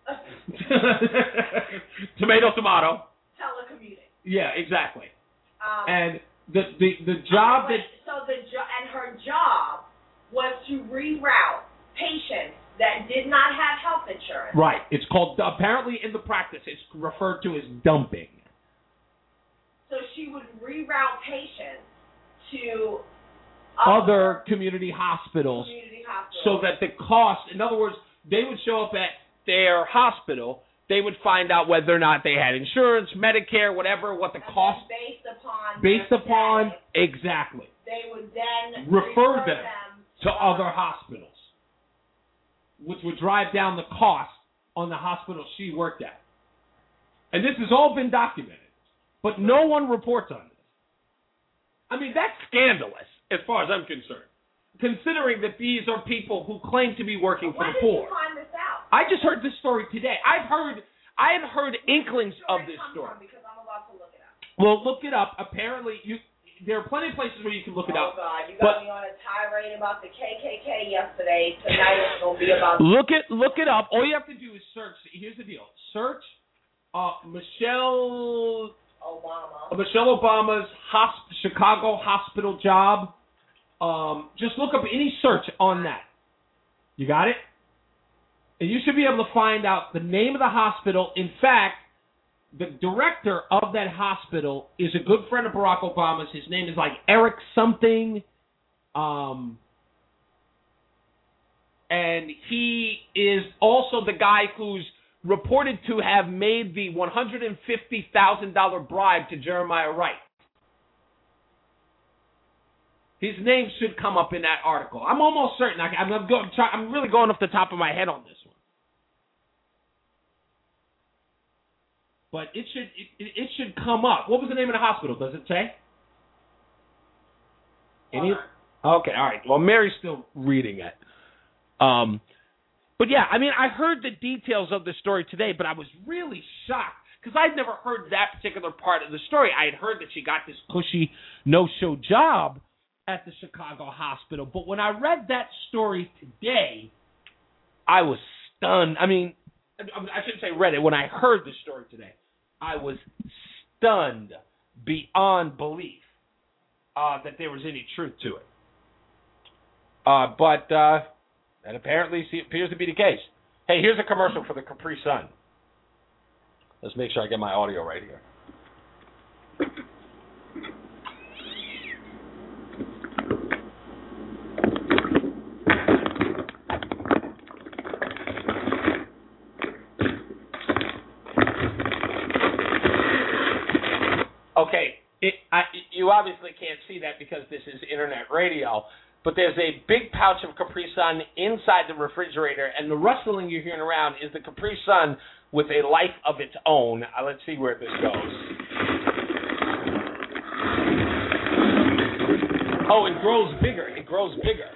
Tomato, tomato. Telecommuting. Yeah, exactly. Um, and the the the job okay, that so the jo- and her job was to reroute patients that did not have health insurance. Right. It's called, apparently in the practice, it's referred to as dumping. So she would reroute patients to other, other community hospitals, community hospitals so that the cost, in other words, they would show up at their hospital, they would find out whether or not they had insurance, Medicare, whatever, what the and cost. Based upon Based their upon, status, exactly. they would then refer, refer them, them to other hospitals, which would drive down the cost on the hospital she worked at. And this has all been documented. But no one reports on this. I mean, that's scandalous as far as I'm concerned, considering that these are people who claim to be working for When the did poor. you find this out? I just heard this story today. I've heard I have heard inklings of this story. Because I'm about to look it up. Well, look it up. Apparently, you there are plenty of places where you can look it Oh up. God, you but got me on a tirade about the K K K yesterday. Tonight it's gonna be about. Look it look it up. All you have to do is search. Here's the deal. Search uh, Michelle Obama. uh, Michelle Obama's hosp- Chicago hospital job. Um, just look up any search on that. You got it? And you should be able to find out the name of the hospital. In fact, the director of that hospital is a good friend of Barack Obama's. His name is like Eric something. Um, and he is also the guy who's reported to have made the one hundred fifty thousand dollars bribe to Jeremiah Wright. His name should come up in that article. I'm almost certain. I, I'm, I'm, go, I'm, try, I'm really going off the top of my head on this one. But it should it, it should come up. What was the name of the hospital? Does it say? Any? Okay, all right. Well, Mary's still reading it. Um, but yeah, I mean, I heard the details of the story today, but I was really shocked because I'd never heard that particular part of the story. I had heard that she got this cushy no-show job at the Chicago hospital, but when I read that story today, I was stunned. I mean, I shouldn't say read it. When I heard the story today, I was stunned beyond belief uh, that there was any truth to it. Uh, but uh, that apparently appears to be the case. Hey, here's a commercial for the Capri Sun. Let's make sure I get my audio right here. Okay, it, I, you obviously can't see that because this is internet radio, but there's a big pouch of Capri Sun inside the refrigerator, and the rustling you're hearing around is the Capri Sun with a life of its own. Uh, let's see where this goes. Oh, it grows bigger. It grows bigger.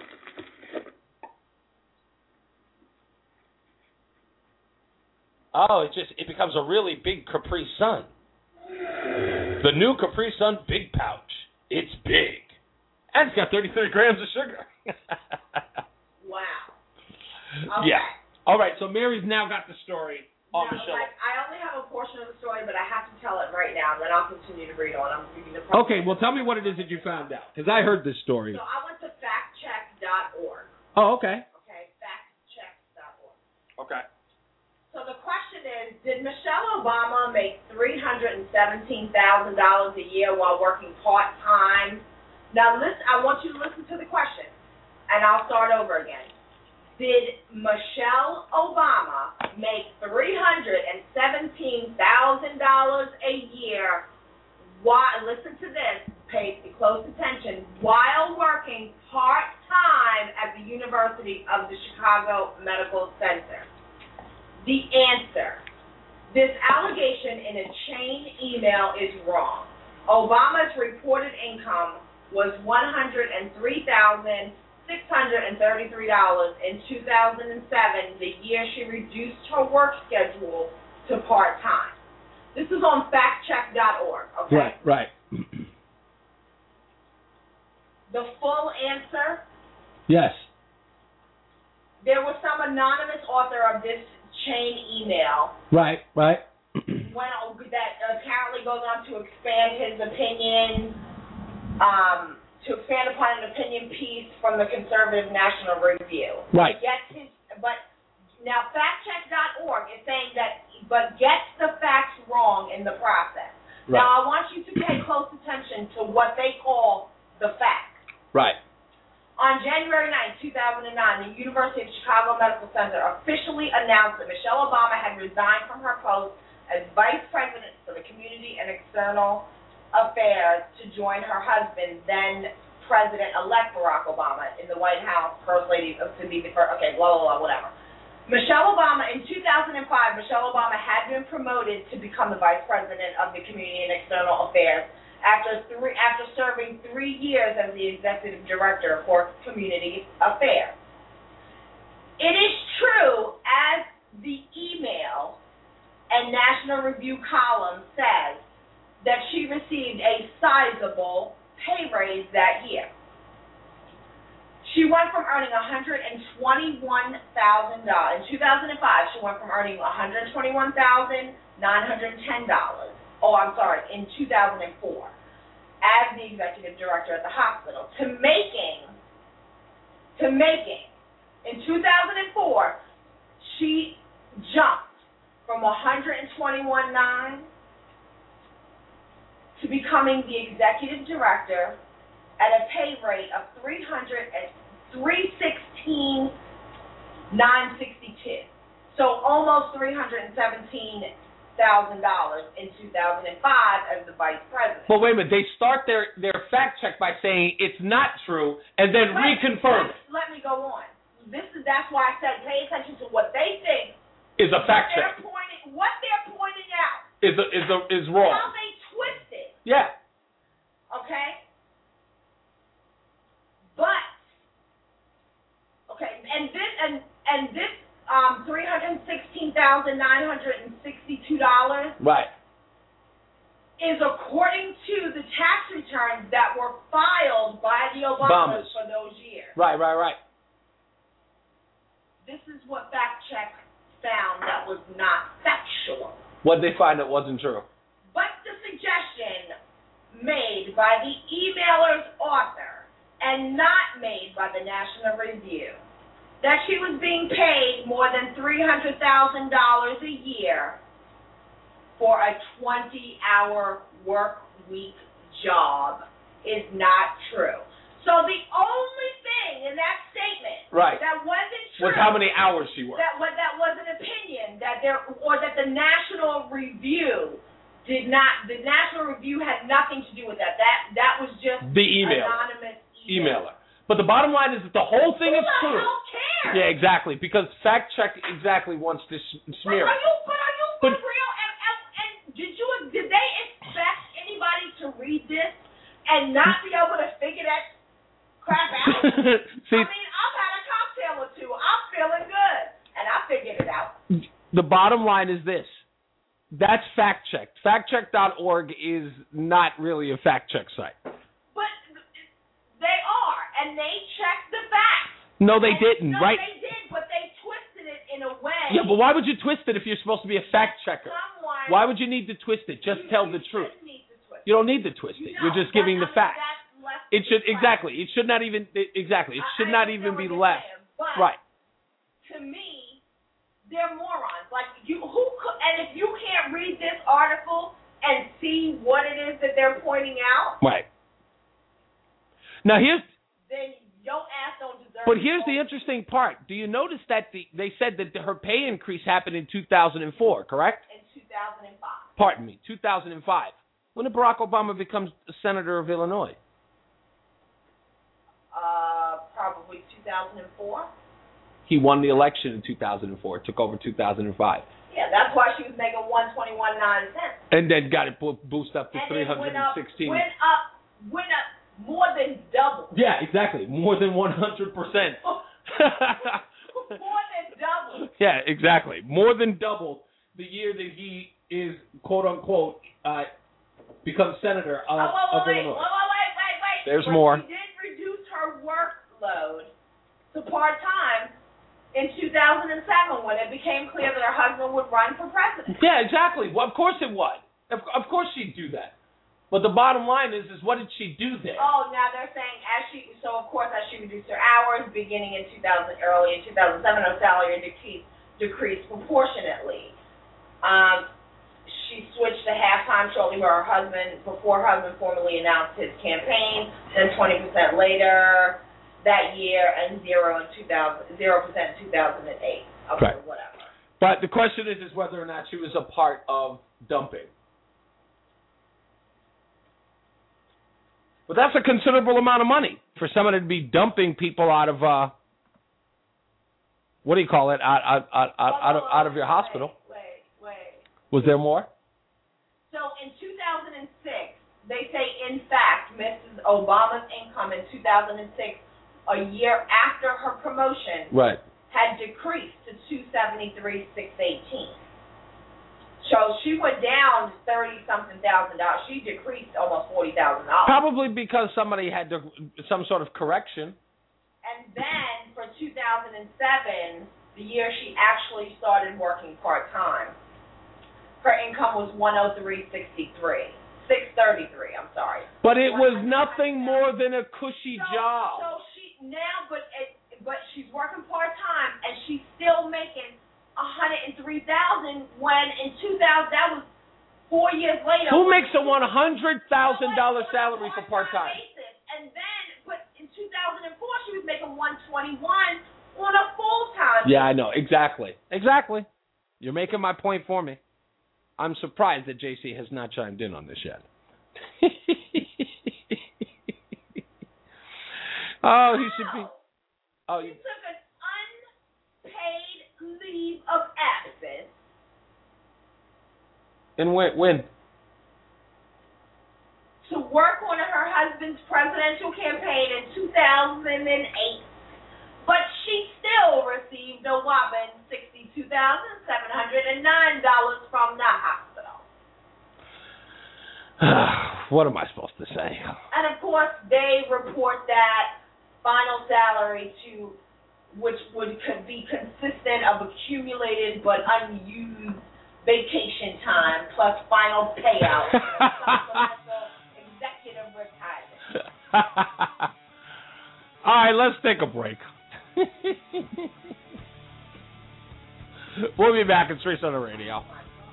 Oh, it just it becomes a really big Capri Sun. The new Capri Sun Big Pouch. It's big. And it's got thirty-three grams of sugar. Wow. Okay. Yeah. All right, so Mary's now got the story on No, Michelle. like, I only have a portion of the story, but I have to tell it right now, and then I'll continue to read on. I'm reading the Okay, well, tell me what it is that you found out, because I heard this story. So I went to fact check dot org. Oh, okay. Okay, fact check dot org. Okay. So the question is, did Michelle Obama make three hundred seventeen thousand dollars a year while working part-time? Now, listen, I want you to listen to the question, and I'll start over again. Did Michelle Obama make three hundred seventeen thousand dollars a year while, listen to this, pay close attention, while working part-time at the University of the Chicago Medical Center? The answer, this allegation in a chain email is wrong. Obama's reported income was one hundred three thousand six hundred thirty-three dollars in two thousand seven, the year she reduced her work schedule to part-time. This is on fact check dot org, okay? Right, right. The full answer, Yes. there was some anonymous author of this chain email Right, right. went, that apparently goes on to expand his opinion, um, to expand upon an opinion piece from the Conservative National Review. Right. Gets his, but now fact check dot org is saying that, but gets the facts wrong in the process. Right. Now I want you to pay close attention to what they call the facts. Right. On January ninth, two thousand nine, the University of Chicago Medical Center officially announced that Michelle Obama had resigned from her post as Vice President for the Community and External Affairs to join her husband, then President-elect Barack Obama, in the White House, First Lady of to be the first, okay, blah, blah, blah, whatever. Michelle Obama, in two thousand five, Michelle Obama had been promoted to become the vice president of the Community and External Affairs after three, after serving three years as the executive director for Community Affairs. It is true, as the email and National Review column says, that she received a sizable pay raise that year. She went from earning one hundred twenty-one thousand dollars. In two thousand five, she went from earning one hundred twenty-one thousand nine hundred ten dollars. Oh, I'm sorry, in two thousand four, as the executive director at the hospital, to making, to making, in two thousand four, she jumped from one hundred twenty-one thousand nine hundred to becoming the executive director at a pay rate of three hundred three sixteen nine sixty-two. So almost three hundred seventeen thousand dollars in two thousand five as the vice president. Well, wait a minute. They start their, their fact check by saying it's not true and then let, reconfirm let, it. Let me go on. This is that's why I said pay attention to what they think is a fact what check. They're pointing, what they're pointing out is a, is a, is wrong. How they twist it. Yeah. Okay. But okay, and this and and this um three hundred sixteen thousand nine hundred and sixty-two dollars right is according to the tax returns that were filed by the Obamas Obamas. for those years. Right, right, right. This is what fact check found that was not factual. What did they find that wasn't true? But the suggestion made by the emailer's author and not made by the National Review that she was being paid more than three hundred thousand dollars a year for a twenty-hour work week job is not true. So the only thing in that statement right. that wasn't true was how many hours she worked. That, that was an opinion that there, or that the National Review did not. The National Review had nothing to do with that. That that was just the email. anonymous email. emailer. But the bottom line is that the whole thing Who is the true. hell cares? Yeah, exactly. Because fact check exactly wants to smear. But are you? But are you but, for real? And, and, and did you? Did they expect anybody to read this and not be able to figure that crap out? See, I mean, I've had a cocktail or two. I'm feeling good, and I figured it out. The bottom line is this. That's fact checked. fact check dot org is not really a fact check site. But they are, and they checked the facts. No, they and, didn't, no, right? they did, but they twisted it in a way. Yeah, but why would you twist it if you're supposed to be a fact checker? Someone, why would you need to twist it? Just you, tell you the truth. Need to twist you don't need to twist it. You You're just giving the facts. It should right. exactly. It should not even it, exactly. It should I, not I even be saying, left. but Right. To me, they're morons. Like you, who could, and if you can't read this article and see what it is that they're pointing out, Right. Now here's. then your ass don't deserve. But here's the interesting part. Do you notice that the, they said that her pay increase happened in two thousand four, correct? In two thousand five. Pardon me, two thousand five. When did Barack Obama become a senator of Illinois? Uh, probably two thousand four. He won the election in two thousand four, took over two thousand five. Yeah, that's why she was making one twenty one nine cents. And then got it bo- boosted up to and three hundred sixteen. Went up, went up, went up more than double. Yeah, exactly, more than one hundred percent. More than double. Yeah, exactly, more than double the year that he is quote unquote uh, become senator of, oh, wait, of wait, Illinois. Wait, wait, wait, wait, wait. There's but more. She did reduce her workload to part time in two thousand seven when it became clear that her husband would run for president. Yeah, exactly. Well, of course it would. Of, of course she'd do that. But the bottom line is, is what did she do there? Oh, now they're saying as she, so of course as she reduced her hours beginning in two thousand, early in two thousand seven, her salary decreased, decreased proportionately. Um, she switched to half-time shortly where her husband, before her husband formally announced his campaign, then twenty percent later that year, and zero in two thousand, zero percent in two thousand eight. Okay, right. Whatever. But the question is, is whether or not she was a part of dumping. But that's a considerable amount of money for someone to be dumping people out of uh, what do you call it, out, out, out, out, out, of, out of your hospital. Wait, wait. Was there more? So in two thousand six, they say, in fact, Missus Obama's income in two thousand six, a year after her promotion, right, had decreased to two seventy-three six eighteen. So she went down thirty something thousand dollars. She decreased almost forty thousand dollars. Probably because somebody had to, some sort of correction. And then for two thousand seven, the year she actually started working part time, her income was one oh three sixty-three. six thirty-three, I'm sorry. But it was nothing more than a cushy so, job. So she now, but it, but she's working part time and she's still making one hundred three thousand. When in two thousand, that was four years later. Who makes a one hundred thousand dollar salary for part time? And then, but in two thousand four, she was making one twenty-one on a full time. Yeah, I know exactly, exactly. You're making my point for me. I'm surprised that J C has not chimed in on this yet. Oh, he should be. Oh, he took an unpaid leave of absence. And when? When? To work on her husband's presidential campaign in two thousand eight, but she still received a whopping sixty-two thousand seven hundred nine dollars from the hospital. What am I supposed to say? And of course, they report that final salary to, which would could be consistent of accumulated but unused vacation time plus final payout. Executive retirement. All right, let's take a break. We'll be back at Streets on the Radio.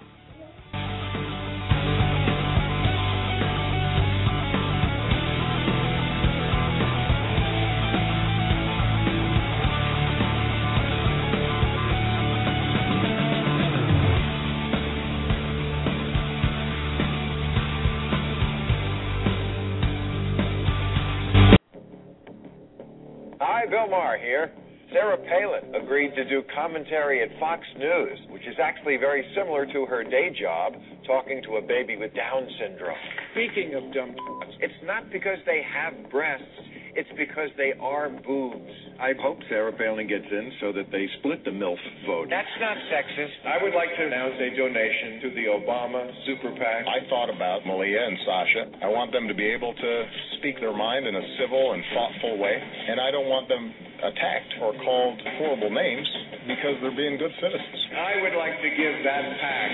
Hi, Bill Maher here. Sarah Palin agreed to do commentary at Fox News, which is actually very similar to her day job, talking to a baby with Down syndrome. Speaking of dumb t***s, it's not because they have breasts, it's because they are boobs. I hope Sarah Palin gets in so that they split the MILF vote. That's not sexist. I would like to announce a donation to the Obama Super PAC. I thought about Malia and Sasha. I want them to be able to speak their mind in a civil and thoughtful way, and I don't want them attacked or called horrible names because they're being good citizens. I would like to give that PAC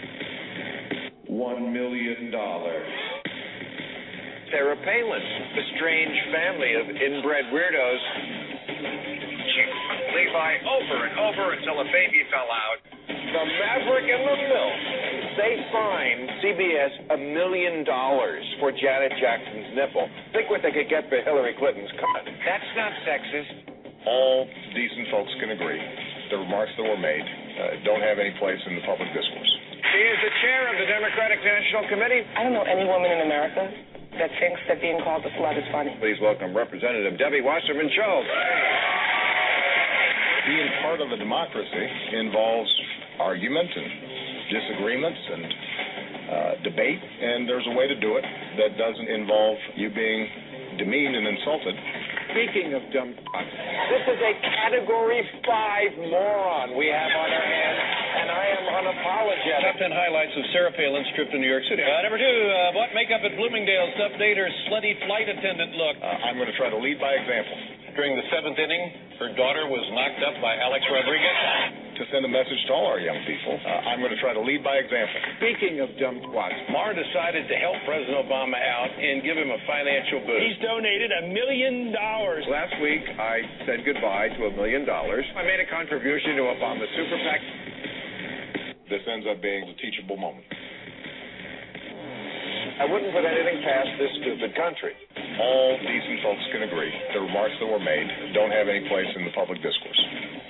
one million dollars. Sarah Palin, the strange family of inbred weirdos. She put Levi over and over until a baby fell out. The Maverick and the MILF. They fined C B S a million dollars for Janet Jackson's nipple. Think what they could get for Hillary Clinton's cut. That's not sexist. All decent folks can agree the remarks that were made uh, don't have any place in the public discourse. She is the chair of the Democratic National Committee. I don't know any woman in America that thinks that being called a slut is funny. Please welcome Representative Debbie Wasserman Schultz. Being part of a democracy involves argument and disagreements and uh, debate, and there's a way to do it that doesn't involve you being demeaned and insulted. Speaking of dumb fucks, this is a Category five moron we have on our hands, and I am unapologetic. Top ten highlights of Sarah Palin's trip to New York City. Uh, number two, uh, bought makeup at Bloomingdale's to update her slutty flight attendant look. Uh, I'm going to try to lead by example. During the seventh inning, her daughter was knocked up by Alex Rodriguez. To send a message to all our young people, uh, I'm going to try to lead by example. Speaking of dumb twats, Maher decided to help President Obama out and give him a financial boost. He's donated a million dollars. Last week, I said goodbye to a million dollars. I made a contribution to Obama's Super PAC. This ends up being a teachable moment. I wouldn't put anything past this stupid country. All decent folks can agree the remarks that were made don't have any place in the public discourse.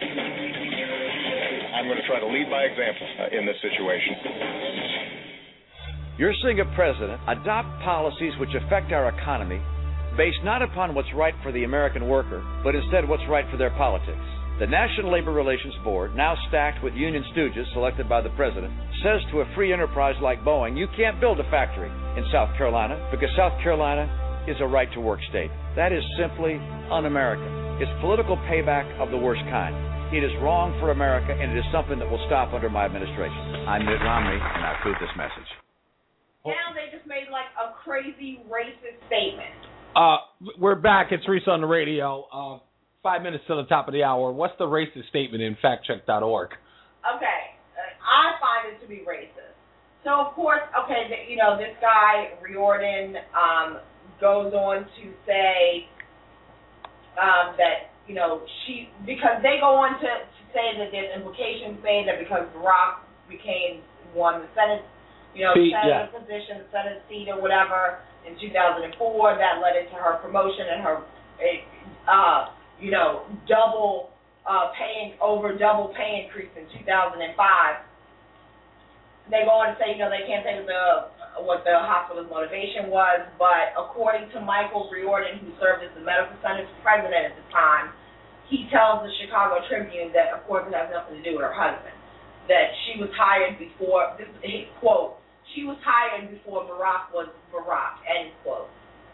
I'm going to try to lead by example uh, in this situation. You're seeing a president adopt policies which affect our economy based not upon what's right for the American worker, but instead what's right for their politics. The National Labor Relations Board, now stacked with union stooges selected by the president, says to a free enterprise like Boeing, you can't build a factory in South Carolina because South Carolina is a right-to-work state. That is simply un-American. It's political payback of the worst kind. It is wrong for America, and it is something that will stop under my administration. I'm Mitt Romney, and I approve this message. Now they just made like a crazy racist statement. Uh, we're back. It's Reese on the radio. Uh, five minutes to the top of the hour. What's the racist statement in fact check dot org? Okay, uh, I find it to be racist. So of course, okay, the, you know, this guy Riordan um, goes on to say um, that you know she because they go on to, to say that there's implications made that because Barack became won the Senate. You know, Seat, Senate yeah. position, Senate seat or whatever in two thousand four, that led into her promotion and her, uh, you know, double uh, pay, over double pay increase in two thousand five. They go on to say, you know, they can't say what the, what the hospital's motivation was, but according to Michael Riordan, who served as the medical center's president at the time, he tells the Chicago Tribune that, of course, it has nothing to do with her husband, that she was hired before, this is his quote, she was hired before Barack was Barack, end quote.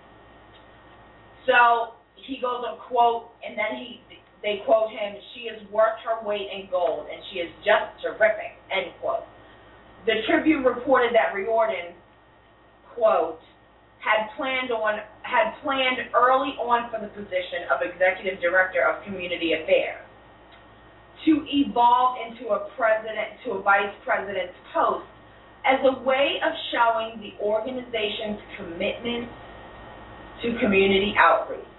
So he goes on quote, and then he they quote him, she has worked her weight in gold, and she is just terrific, end quote. The Tribune reported that Riordan, quote, had planned on had planned early on for the position of Executive Director of Community Affairs to evolve into a president, to a vice president's post as a way of showing the organization's commitment to community outreach.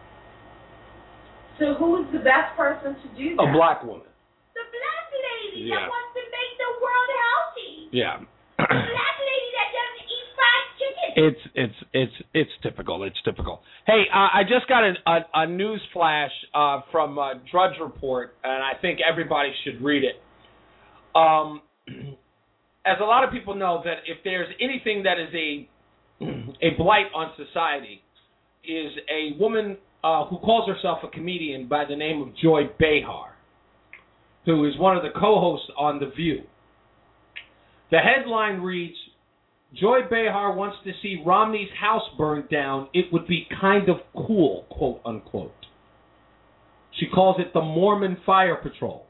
So who is the best person to do that? A black woman. The black lady Yeah. that wants to make the world healthy. Yeah. The black lady that doesn't eat fried chicken. It's it's it's it's typical. It's typical. Hey, uh, I just got a, a, a news flash uh, from uh, Drudge Report, and I think everybody should read it. Um, as a lot of people know, that if there's anything that is a a blight on society, is a woman uh, who calls herself a comedian by the name of Joy Behar, who is one of the co-hosts on The View. The headline reads, Joy Behar wants to see Romney's house burned down. It would be kind of cool, quote unquote. She calls it the Mormon Fire Patrol.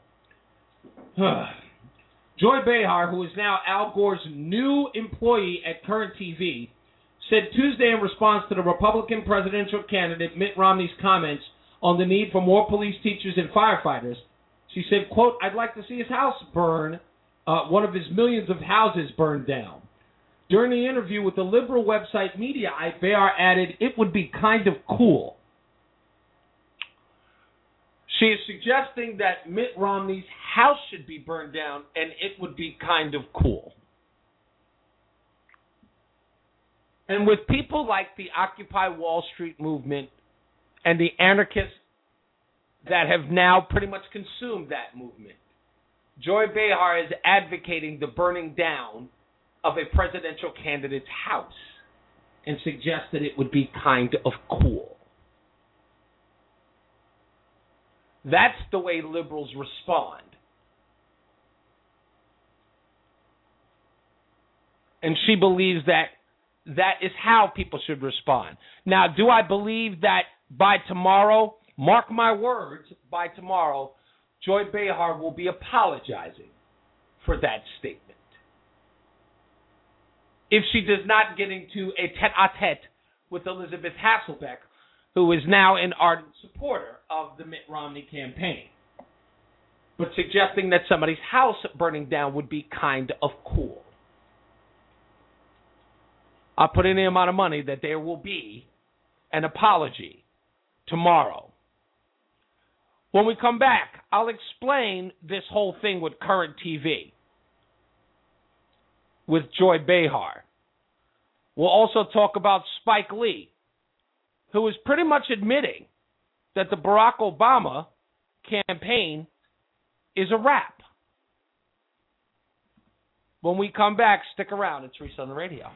Joy Behar, who is now Al Gore's new employee at Current T V, said Tuesday in response to the Republican presidential candidate Mitt Romney's comments on the need for more police, teachers, and firefighters, she said, quote, I'd like to see his house burn, uh, one of his millions of houses burned down. During the interview with the liberal website Mediaite, Behar added, it would be kind of cool. She is suggesting that Mitt Romney's house should be burned down, and it would be kind of cool. And with people like the Occupy Wall Street movement and the anarchists that have now pretty much consumed that movement, Joy Behar is advocating the burning down of a presidential candidate's house and suggests that it would be kind of cool. That's the way liberals respond. And she believes that that is how people should respond. Now, do I believe that by tomorrow, mark my words, by tomorrow, Joy Behar will be apologizing for that statement? If she does not get into a tete-a-tete with Elizabeth Hasselbeck, who is now an ardent supporter of the Mitt Romney campaign, but suggesting that somebody's house burning down would be kind of cool. I'll put in the amount of money that there will be an apology tomorrow. When we come back, I'll explain this whole thing with Current T V, with Joy Behar. We'll also talk about Spike Lee, who is pretty much admitting that the Barack Obama campaign is a wrap. When we come back, stick around. It's Reese on the Radio.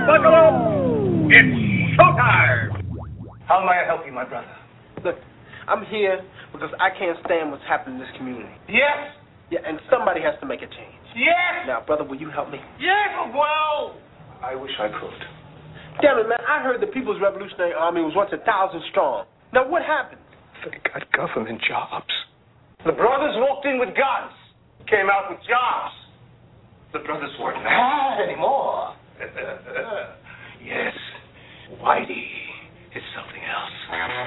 Buckle up. It's showtime. How may I help you, my brother? Look, I'm here because I can't stand what's happening in this community. Yes. Yeah, and somebody has to make a change. Yes. Now, brother, will you help me? Yes. Well. I wish I could. Damn it, man, I heard the People's Revolutionary Army was once a thousand strong. Now, what happened? They got government jobs. The brothers walked in with guns, came out with jobs. The brothers weren't mad anymore. Yes, Whitey is something else.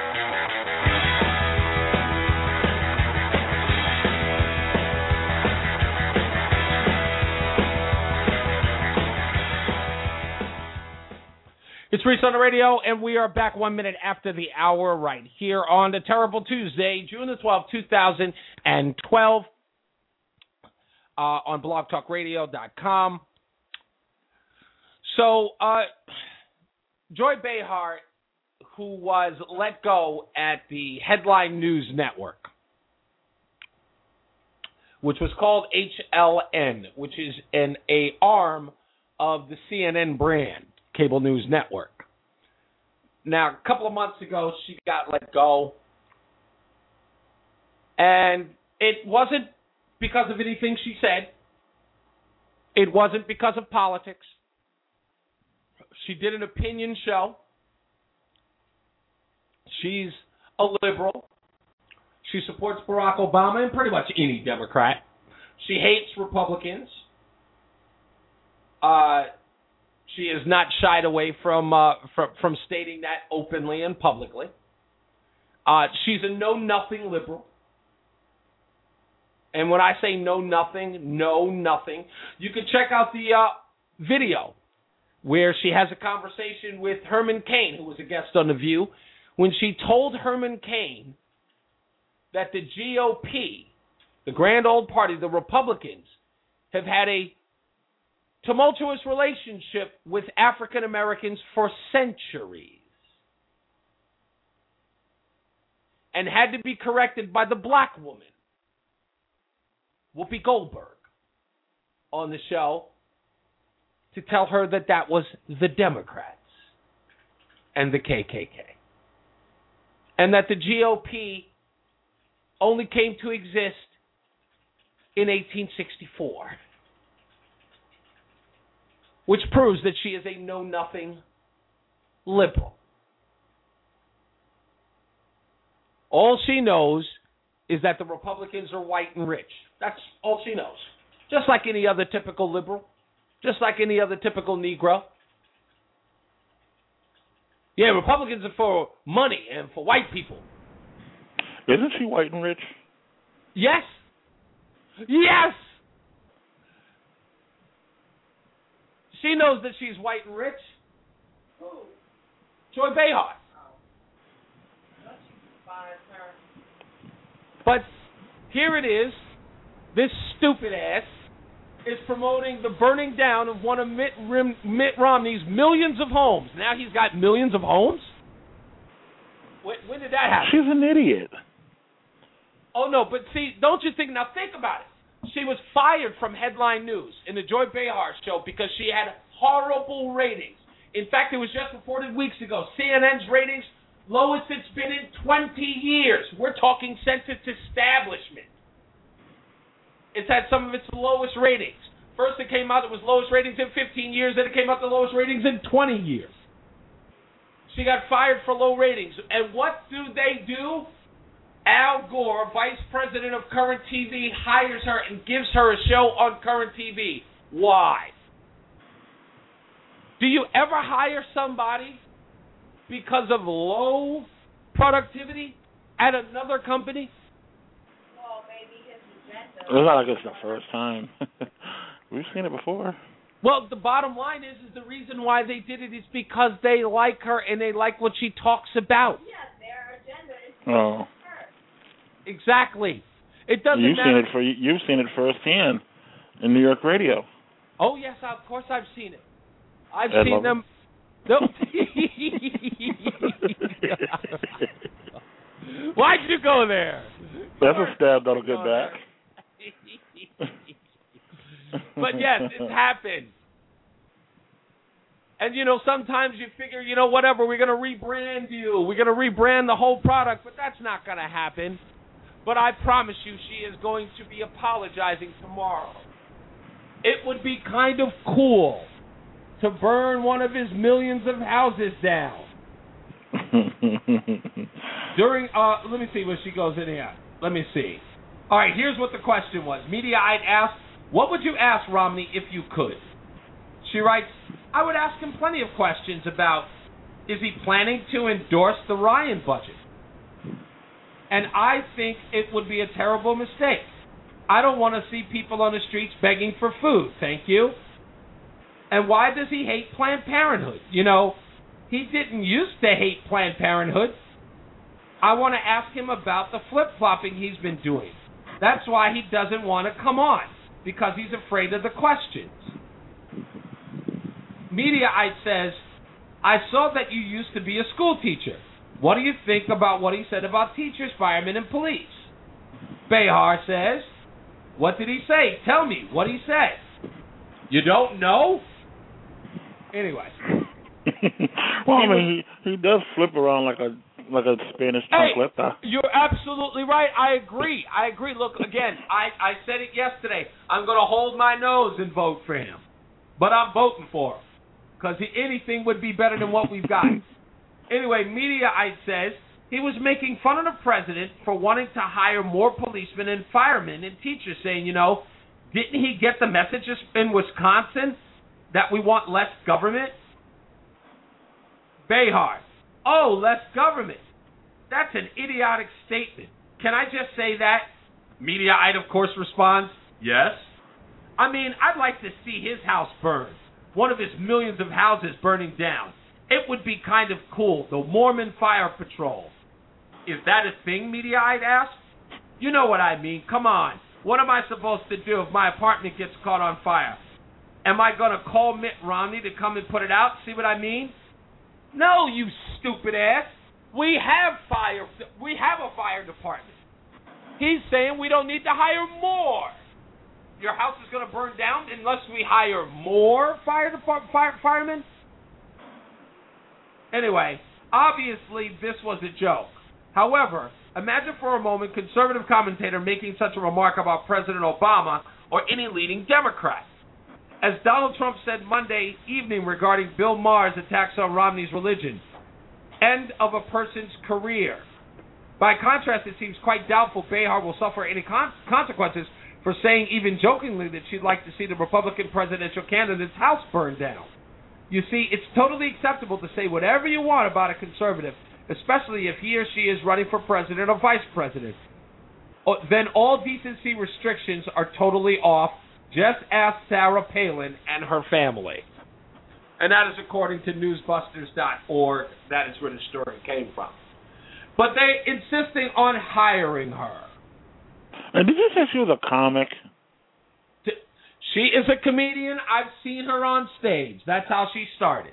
It's Reese on the radio, and we are back one minute after the hour right here on the Terrible Tuesday, June the twelfth, two thousand twelve, uh, on blog talk radio dot com. So, uh, Joy Behar, who was let go at the Headline News Network, which was called H L N, which is an a arm of the C N N brand, Cable News Network. Now, a couple of months ago, she got let go, and it wasn't because of anything she said. It wasn't because of politics. She did an opinion show. She's a liberal. She supports Barack Obama and pretty much any Democrat. She hates Republicans. Uh... She has not shied away from, uh, from from stating that openly and publicly. Uh, she's a know-nothing liberal. And when I say know-nothing, know-nothing, you can check out the uh, video where she has a conversation with Herman Cain, who was a guest on The View, when she told Herman Cain that the G O P, the grand old party, the Republicans, have had a tumultuous relationship with African Americans for centuries and had to be corrected by the black woman, Whoopi Goldberg, on the show to tell her that that was the Democrats and the K K K, and that the G O P only came to exist in eighteen sixty-four. Which proves that she is a know-nothing liberal. All she knows is that the Republicans are white and rich. That's all she knows. Just like any other typical liberal. Just like any other typical Negro. Yeah, Republicans are for money and for white people. Isn't she white and rich? Yes. Yes! She knows that she's white and rich. Who? Joy Behar. But here it is. This stupid ass is promoting the burning down of one of Mitt, Rim, Mitt Romney's millions of homes. Now he's got millions of homes? When, when did that happen? She's an idiot. Oh, no, but see, don't you think, now think about it. She was fired from Headline News in the Joy Behar show because she had horrible ratings. In fact, it was just reported weeks ago. C N N's ratings, lowest it's been in twenty years. We're talking since its establishment. It's had some of its lowest ratings. First it came out it was lowest ratings in fifteen years, then it came out the lowest ratings in twenty years. She got fired for low ratings. And what do they do? Al Gore, vice president of Current T V, hires her and gives her a show on Current T V. Why? Do you ever hire somebody because of low productivity at another company? Well, maybe his agenda. It's not like it's the first time. We've seen it before. Well, the bottom line is, is the reason why they did it is because they like her and they like what she talks about. Yes, their agenda is Oh. Exactly. It doesn't you've matter. Seen it for, you've seen it firsthand in New York radio. Oh, yes, of course I've seen it. I've Ed seen Lover. them. No. Why'd you go there? That's a stab that'll get back. But yes, it's happened. And, you know, sometimes you figure, you know, whatever, we're going to rebrand you. We're going to rebrand the whole product, but that's not going to happen. But I promise you she is going to be apologizing tomorrow. It would be kind of cool to burn one of his millions of houses down. During, uh, let me see where she goes in here. Let me see. All right, here's what the question was. Mediaite asked, what would you ask Romney if you could? She writes, I would ask him plenty of questions about, is he planning to endorse the Ryan budget? And I think it would be a terrible mistake. I don't want to see people on the streets begging for food, thank you. And why does he hate Planned Parenthood? You know, he didn't used to hate Planned Parenthood. I want to ask him about the flip-flopping he's been doing. That's why he doesn't want to come on, because he's afraid of the questions. Mediaite says, I saw that you used to be a school teacher. What do you think about what he said about teachers, firemen, and police? Behar says, what did he say? Tell me what he said. You don't know? Anyway. Well, I mean, he, he does flip around like a like a Spanish hey, chancleta. You're absolutely right. I agree. I agree. Look, again, I, I said it yesterday. I'm going to hold my nose and vote for him. But I'm voting for him. Because anything would be better than what we've got. Anyway, Mediaite says he was making fun of the president for wanting to hire more policemen and firemen and teachers, saying, you know, didn't he get the messages in Wisconsin that we want less government? Behar, oh, less government. That's an idiotic statement. Can I just say that? Mediaite, of course, responds, yes. I mean, I'd like to see his house burned. One of his millions of houses burning down. It would be kind of cool, the Mormon Fire Patrol. Is that a thing, Mediaite asked? You know what I mean. Come on. What am I supposed to do if my apartment gets caught on fire? Am I going to call Mitt Romney to come and put it out? See what I mean? No, you stupid ass. We have fire. We have a fire department. He's saying we don't need to hire more. Your house is going to burn down unless we hire more fire department fire, firemen? Anyway, obviously this was a joke. However, imagine for a moment conservative commentator making such a remark about President Obama or any leading Democrat. As Donald Trump said Monday evening regarding Bill Maher's attacks on Romney's religion, end of a person's career. By contrast, it seems quite doubtful Behar will suffer any con- consequences for saying even jokingly that she'd like to see the Republican presidential candidate's house burned down. You see, it's totally acceptable to say whatever you want about a conservative, especially if he or she is running for president or vice president. Then all decency restrictions are totally off. Just ask Sarah Palin and her family. And that is according to newsbusters dot org. That is where the story came from. But they're insisting on hiring her. And did you say she was a comic? She is a comedian. I've seen her on stage. That's how she started.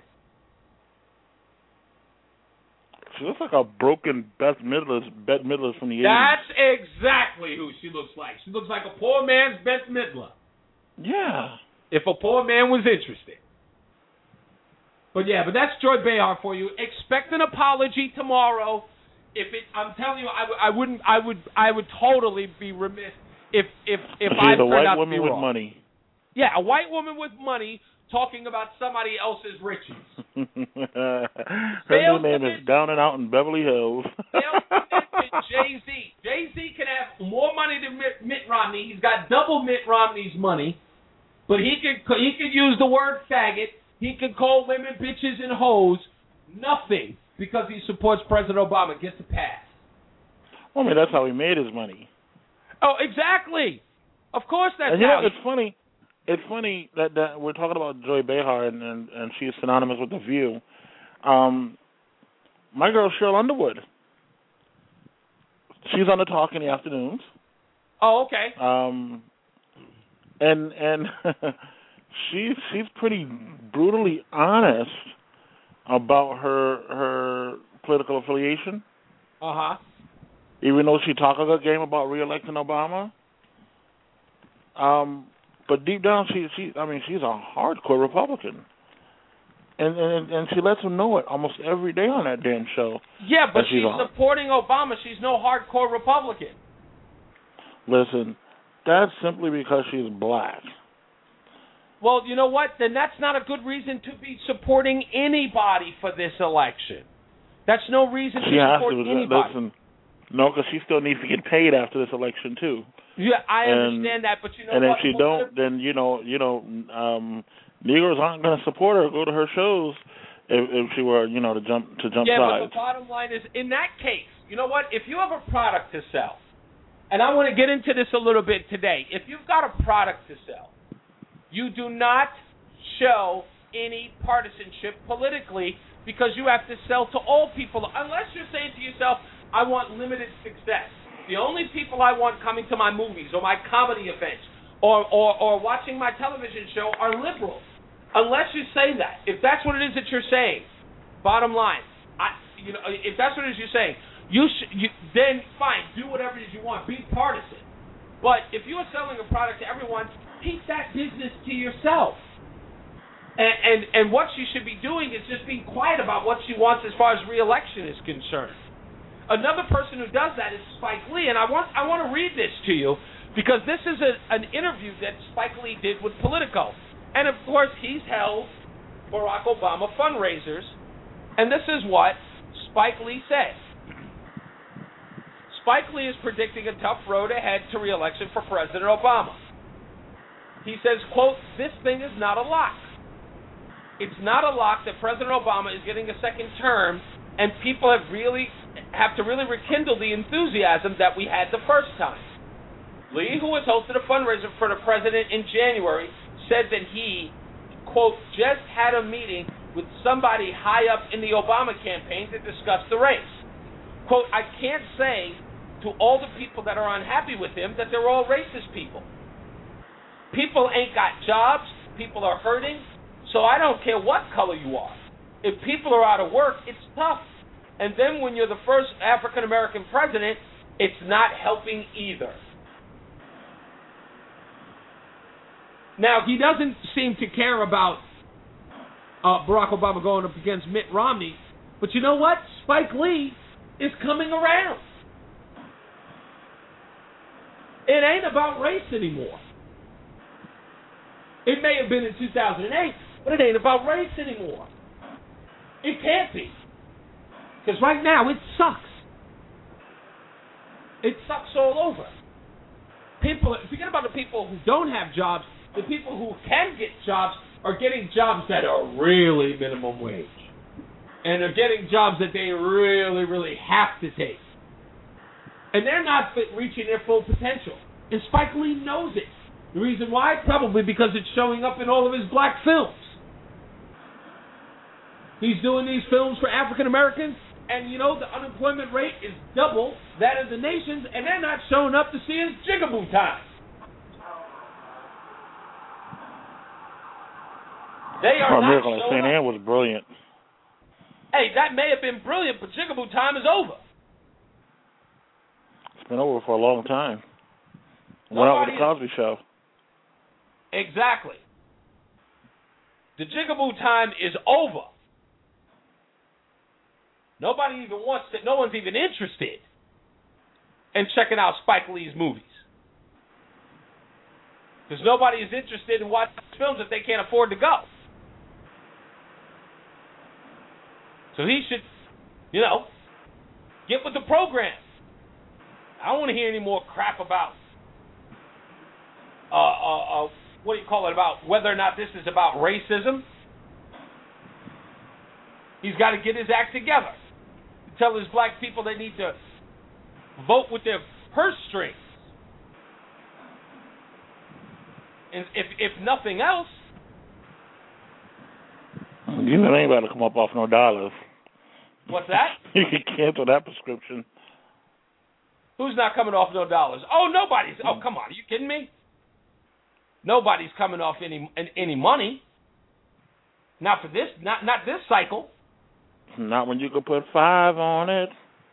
She looks like a broken Bette Midler, Bette Midler from the eighties. That's exactly who she looks like. She looks like a poor man's Bette Midler. Yeah. If a poor man was interested. But yeah, but that's Joy Behar for you. Expect an apology tomorrow. If it, I'm telling you, I, w- I wouldn't, I would, I would totally be remiss if, if, if She's I a turned white out to woman be with wrong. money. Yeah, a white woman with money talking about somebody else's riches. Her new name is Down and Out in Beverly Hills. Jay-Z. Jay-Z can have more money than Mitt, Mitt Romney. He's got double Mitt Romney's money, but he could he could use the word faggot. He could call women bitches and hoes. Nothing. Because he supports President Obama, gets a pass. Well, I mean, that's how he made his money. Oh, exactly. Of course that's and you how know, it's funny. It's funny that, that we're talking about Joy Behar, and, and, and she's synonymous with The View. Um, my girl, Cheryl Underwood, she's on the talk in the afternoons. Oh, okay. Um, and and she's she's pretty brutally honest about her her political affiliation. Uh-huh. Even though she talked a good game about re-electing Obama. Um, but deep down, she she I mean, she's a hardcore Republican. And, and and she lets him know it almost every day on that damn show. Yeah, but she's she's on. supporting Obama. She's no hardcore Republican. Listen, that's simply because she's black. Well, you know what? Then that's not a good reason to be supporting anybody for this election. That's no reason She to has support to anybody. listen. No, because she still needs to get paid after this election too. Yeah, I And- understand that, but you know and what? if she don't, then you know, you know, um, Negroes aren't going to support her, go to her shows if, if she were, you know, to jump to jump yeah, sides. but the bottom line is, in that case, you know what? If you have a product to sell, and I want to get into this a little bit today, if you've got a product to sell, you do not show any partisanship politically because you have to sell to all people, unless you're saying to yourself, I want limited success. The only people I want coming to my movies or my comedy events or, or, or watching my television show are liberals. Unless you say that, if that's what it is that you're saying, bottom line, I, you know, if that's what it is you're saying, you, sh- you then fine, do whatever it is you want, be partisan. But if you are selling a product to everyone, keep that business to yourself. And, and and what she should be doing is just being quiet about what she wants as far as re-election is concerned. Another person who does that is Spike Lee, and I want I want to read this to you because this is a, an interview that Spike Lee did with Politico. And, of course, he's held Barack Obama fundraisers. And this is what Spike Lee said. Spike Lee is predicting a tough road ahead to re-election for President Obama. He says, quote, this thing is not a lock. It's not a lock that President Obama is getting a second term, and people have really have to really rekindle the enthusiasm that we had the first time. Lee, who has hosted a fundraiser for the president in January, said that he, quote, just had a meeting with somebody high up in the Obama campaign to discuss the race. Quote, I can't say to all the people that are unhappy with him that they're all racist people. People ain't got jobs. People are hurting. So I don't care what color you are. If people are out of work, it's tough. And then when you're the first African-American president, it's not helping either. Now, he doesn't seem to care about uh, Barack Obama going up against Mitt Romney. But you know what? Spike Lee is coming around. It ain't about race anymore. It may have been in two thousand eight, but it ain't about race anymore. It can't be. Because right now, it sucks. It sucks all over. People, forget about the people who don't have jobs. The people who can get jobs are getting jobs that are really minimum wage. And they're getting jobs that they really, really have to take. And they're not reaching their full potential. And Spike Lee knows it. The reason why? Probably because it's showing up in all of his black films. He's doing these films for African Americans, and you know the unemployment rate is double that of the nation's, and they're not showing up to see his Jigaboo time. They are oh, not Miracle on showing Saint up. Anne was brilliant. Hey, that may have been brilliant, but Jigaboo time is over. It's been over for a long time. Went out with the Cosby Show. Exactly. The Jigaboo time is over. Nobody even wants to, no one's even interested in checking out Spike Lee's movies. Because nobody is interested in watching films if they can't afford to go. So he should, you know, get with the program. I don't want to hear any more crap about, uh, uh, uh, what do you call it, about whether or not this is about racism. He's got to get his act together. Tell his black people they need to vote with their purse strings. And if if nothing else, You know, ain't about to come up off no dollars. what's that? You can cancel that prescription. Who's not coming off no dollars? Oh, nobody's. Oh, come on. Are you kidding me? Nobody's coming off any any money. Not for this. Not not this cycle. Not when you could put five on it.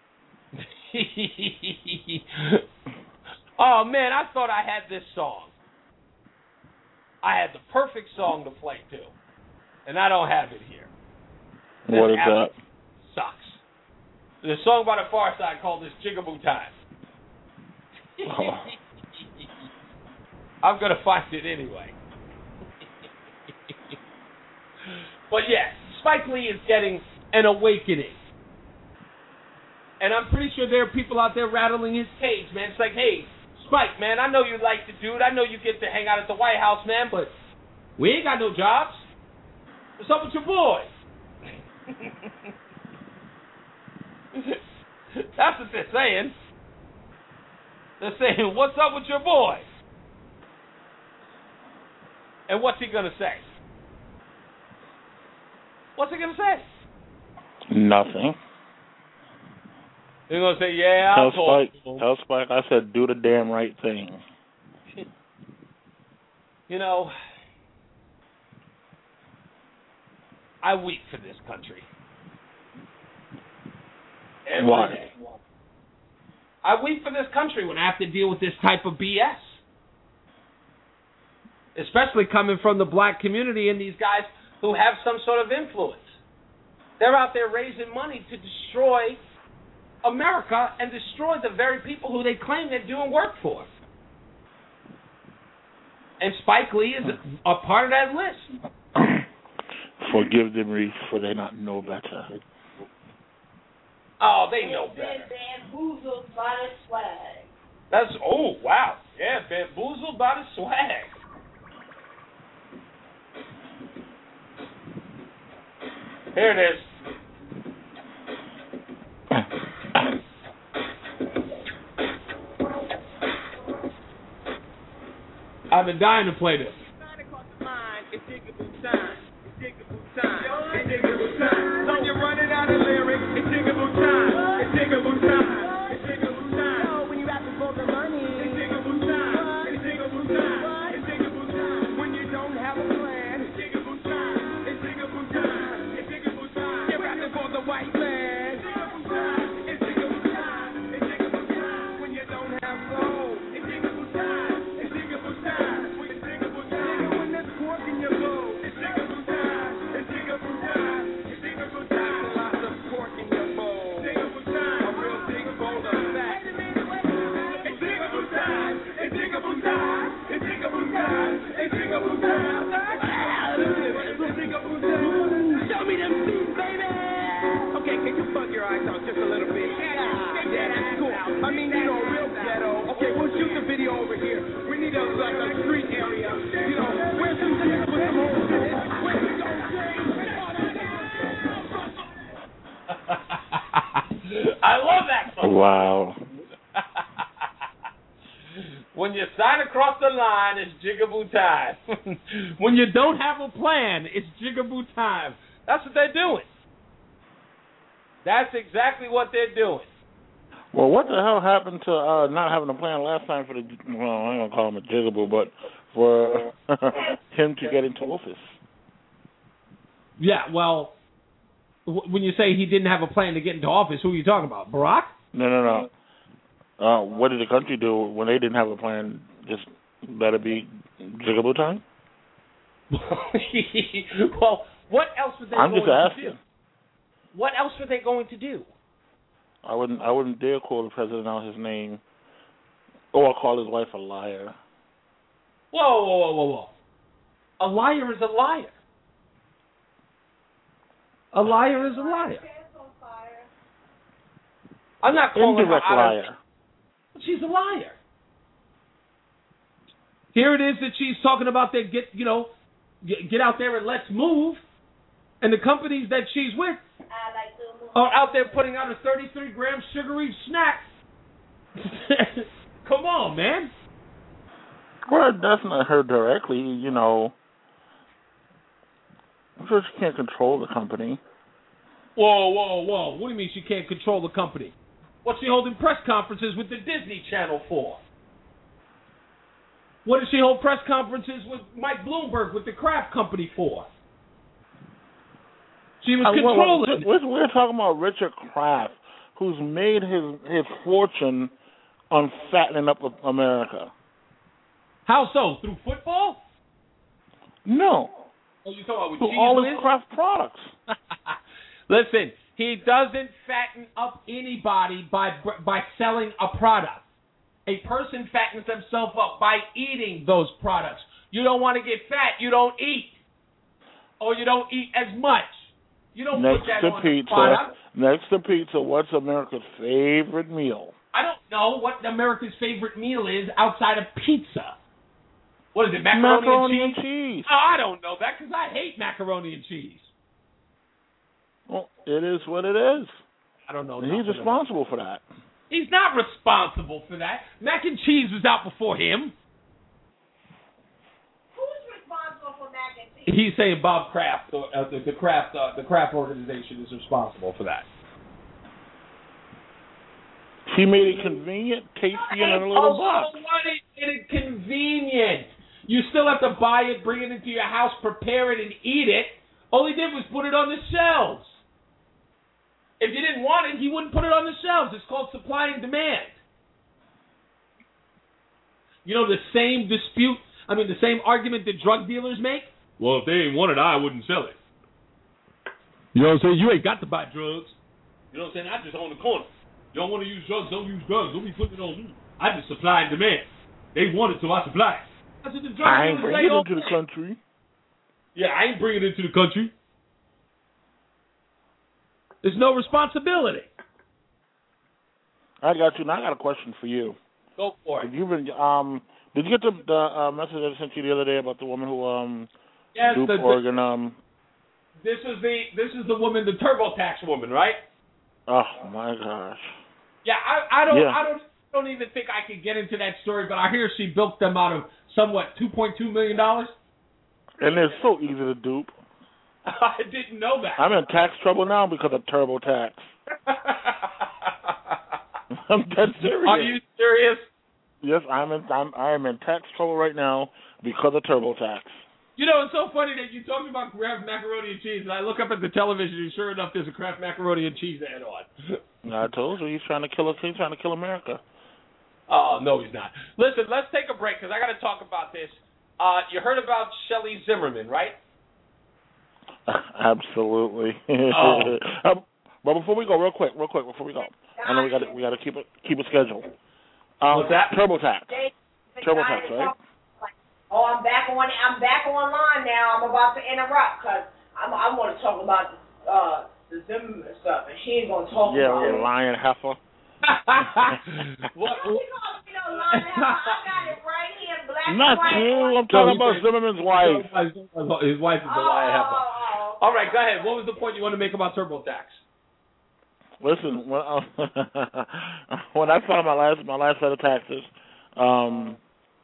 Oh man, I thought I had this song. I had the perfect song to play too. and I don't have it here. What This is that? Sucks. There's a song by the Far Side called "This Jigaboo Time." Oh. I'm gonna find it anyway. But yeah, Spike Lee is getting an awakening. And I'm pretty sure there are people out there rattling his cage, man. It's like, hey, Spike, man, I know you like the dude. I know you get to hang out at the White House, man, but we ain't got no jobs. What's up with your boy? That's what they're saying. They're saying, what's up with your boy? And what's he going to say? What's he going to say? Nothing. They're going to say, yeah, tell I'll talk Spike, to him. Tell Spike I said do the damn right thing. You know, I weep for this country. Every Why? day. I weep for this country when I have to deal with this type of B S. Especially coming from the black community and these guys who have some sort of influence. They're out there raising money to destroy America and destroy the very people who they claim they're doing work for. And Spike Lee is a part of that list. Forgive them, Reese, for they not know better. Oh, they know better. Bamboozled by the swag. That's, oh, wow. Yeah, bamboozled by the swag. Here it is. I've been dying to play this. It's Jigaboo time. It's Jigaboo time. It's Jigaboo time. When you're running out of lyrics, it's Jigaboo time. It's Jigaboo time. It's Jigaboo time. When you rapping for the money, it's Jigaboo time. It's Jigaboo time. It's Jigaboo time. When you don't have a plan, it's Jigaboo time. It's Jigaboo time. It's Jigaboo time. You're rapping for the white man. It's Jigaboo time. It's Jigaboo time. It's Jigaboo time. When you don't have soul, it's Jigaboo time. It's Jigaboo time. It's Jigaboo time. When there's pork in your bowl, it's Jigaboo time. It's Jigaboo time. It's Jigaboo time. Lots of pork in your bowl. Jigaboo time. A real big bowl of fat. It's Jigaboo time. It's Jigaboo time. It's Jigaboo time. It's Jigaboo time. It's Jigaboo time. Show me them feet, baby. Okay, can you bug your eyes out just a little bit? Yeah, that's cool. I mean, you know, real ghetto. Okay, we'll shoot the video over here. We need a, like, a street area. You know, where's some kids with some holes in it? Where's the I love that song. Wow. When you sign across the line, it's Jigaboo time. When you don't have a plan, it's Jigaboo time. That's what they're doing. That's exactly what they're doing. Well, what the hell happened to uh, not having a plan last time for the, well, I'm going to call him a Jigaboo, but for him to get into office? Yeah, well, w- when you say he didn't have a plan to get into office, who are you talking about? Barack? No, no, no. Uh, what did the country do when they didn't have a plan? Just let it be Jigaboo time? Well, what else were they I'm going just to asking. do? What else were they going to do? I wouldn't. I wouldn't dare call the president out his name, or call his wife a liar. Whoa, whoa, whoa, whoa, whoa! A liar is a liar. A liar is a liar. I'm not calling Indirect her out liar. of, she's a liar. Here it is that she's talking about that get you know get, get out there and let's move, and the companies that she's with are out there putting out a thirty-three gram sugary snack. Come on, man. Well, that's not her directly, you know. I'm sure she can't control the company. Whoa, whoa, whoa. What do you mean she can't control the company? What's she holding press conferences with the Disney Channel for? What does she hold press conferences with Mike Bloomberg with the Kraft Company for? She was Uh, well, controlling. we're, we're talking about Richard Kraft, who's made his his fortune on fattening up America. How so? Through football? No, Oh, you talking about with To cheese all whiz? his craft products. Listen, he doesn't fatten up anybody by by selling a product. A person fattens themselves up by eating those products. You don't want to get fat, you don't eat. Or you don't eat as much. You don't Next put that to on pizza. the product. Next to pizza, what's America's favorite meal? I don't know what America's favorite meal is outside of pizza. What is it, macaroni, Macaroni and cheese? and cheese. Oh, I don't know that because I hate macaroni and cheese. Well, it is what it is. I don't know. And he's responsible for that. He's not responsible for that. Mac and cheese was out before him. Who's responsible for mac and cheese? He's saying Bob Kraft, uh, the, the Kraft, uh, the Kraft organization is responsible for that. He made it convenient, tasty, and in a little box. Oh, what is it convenient? You still have to buy it, bring it into your house, prepare it, and eat it. All he did was put it on the shelves. If you didn't want it, he wouldn't put it on the shelves. It's called supply and demand. You know the same dispute, I mean the same argument that drug dealers make? Well, if they ain't want it, I wouldn't sell it. You know what I'm saying? You ain't got to buy drugs. You know what I'm saying? I just own the corner. You don't want to use drugs, don't use drugs. Don't be putting it on me. I just supply and demand. They want it, so I supply it. I said the drug I ain't dealers bringing it ain't into the country. Yeah, I ain't bringing it into the country. There's no responsibility. I got you. Now I got a question for you. Go for it. Did you um did you get the the uh, message I sent you the other day about the woman who um Yes, duped the, the, Oregon um This is the this is the woman, the TurboTax woman, right? Oh my gosh. Yeah, I, I don't Yeah. I don't don't even think I could get into that story, but I hear she bilked them out of somewhat two point two million dollars. And they're so easy to dupe. I didn't know that. I'm in tax trouble now because of TurboTax. I'm dead serious. Are you serious? Yes, I'm in I'm I am in tax trouble right now because of TurboTax. You know, it's so funny that you talked about Kraft macaroni and cheese, and I look up at the television, and sure enough, there's a Kraft macaroni and cheese ad on. I told you he's trying to kill us. He's trying to kill America. Oh, no, he's not. Listen, let's take a break, because I got to talk about this. Uh, you heard about Shelley Zimmerman, right? Absolutely. Oh. um, but before we go, real quick, real quick, before we go, I know we got we got to keep it keep it scheduled. Um, What's that? TurboTax. TurboTax, right? Oh, I'm back on. I'm back online now. I'm about to interrupt because I'm. I want to talk about uh, the Zimmerman stuff, and she ain't gonna talk Yeah, about yeah, it. lion heifer. What? You know, lion heifer. I got it right here, black and Not white. you. I'm talking about Zimmerman's wife. His wife is the lion heifer. All right, go ahead. What was the point you want to make about TurboTax? Listen, when, uh, when I filed my last my last set of taxes, um,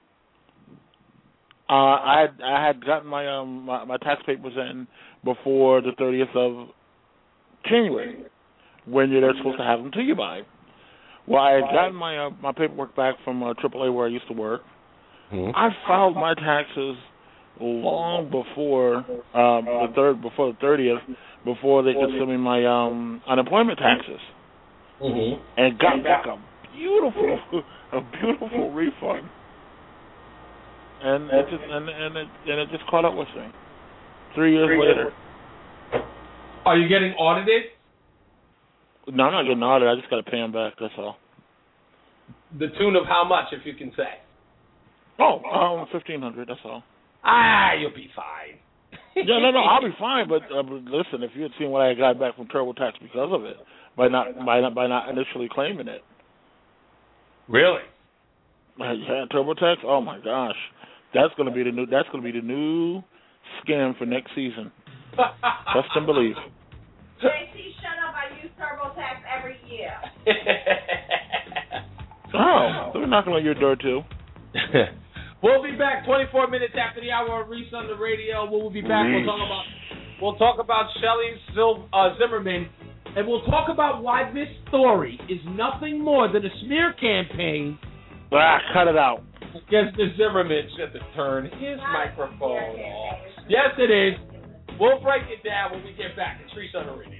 uh, I had, I had gotten my um my, my tax papers in before the thirtieth of January, when you're supposed to have them to you by. Well, I had gotten my uh, my paperwork back from uh, triple A where I used to work. Mm-hmm. I filed my taxes long before um, the third before the thirtieth, before they could send me my um, unemployment taxes, Mm-hmm. and got back a beautiful a beautiful refund. And it just and and it and it just caught up with me. Three years later. Are you getting audited? No, I'm not getting audited. I just got to pay them back. That's all. The tune of how much, if you can say? Oh, um, fifteen hundred. That's all. Ah, you'll be fine. Yeah, no, no, I'll be fine. But, uh, but listen, if you had seen what I got back from TurboTax because of it, by not by not by not initially claiming it. Really? Uh, yeah, TurboTax. Oh my gosh, that's gonna be the new. That's gonna be the new scam for next season. Trust and believe. J C, shut up. I use TurboTax every year. Oh, they're knocking on your door too. We'll be back twenty-four minutes after the hour of Reese on the radio. We'll be back. We'll talk about we'll talk about Shelley Sil- uh, Zimmerman, and we'll talk about why this story is nothing more than a smear campaign. Ah, cut it out. Against the Zimmerman. Just to turn his microphone off. Yes, it is. We'll break it down when we get back. It's Reese on the radio.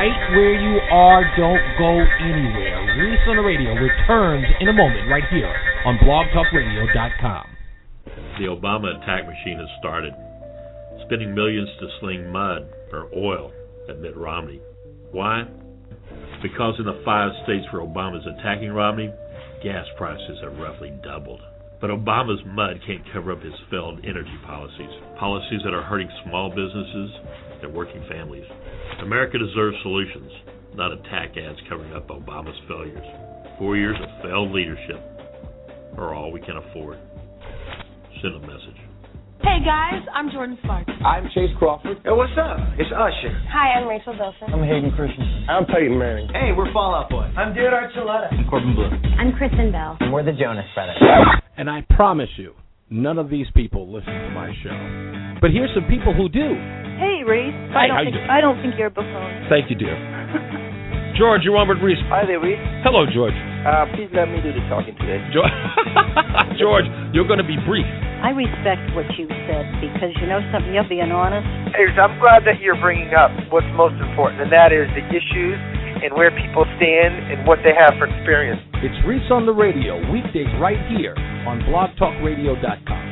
right where you are. Don't go anywhere. Reese on the Radio returns in a moment right here on blog talk radio dot com. The Obama attack machine has started, spending millions to sling mud or oil at Mitt Romney. Why? Because in the five states where Obama's attacking Romney, gas prices have roughly doubled. But Obama's mud can't cover up his failed energy policies, policies that are hurting small businesses and working families. America deserves solutions, not attack ads covering up Obama's failures. Four years of failed leadership are all we can afford. Send a message. Hey guys, I'm Jordan Sparks. I'm Chase Crawford. Hey, what's up? It's Usher. Hi, I'm Rachel Bilson. I'm Hayden Christensen. I'm Peyton Manning. Hey, we're Fall Out Boy. I'm Deod Archuleta. I'm Corbin Blue. I'm Kristen Bell. And we're the Jonas Brothers. And I promise you, none of these people listen to my show. But here's some people who do. Hey, Reese. Hi, I don't how think you doing? I don't think you're a buffoon. Thank you, dear. George, you're on with Reese. Hi there, Reese. Hello, George. Uh, please let me do the talking today. George, you're going to be brief. I respect what you said because you know something, you're being honest. Hey, I'm glad that you're bringing up what's most important, and that is the issues and where people stand and what they have for experience. It's Reese on the Radio, weekdays right here on blog talk radio dot com.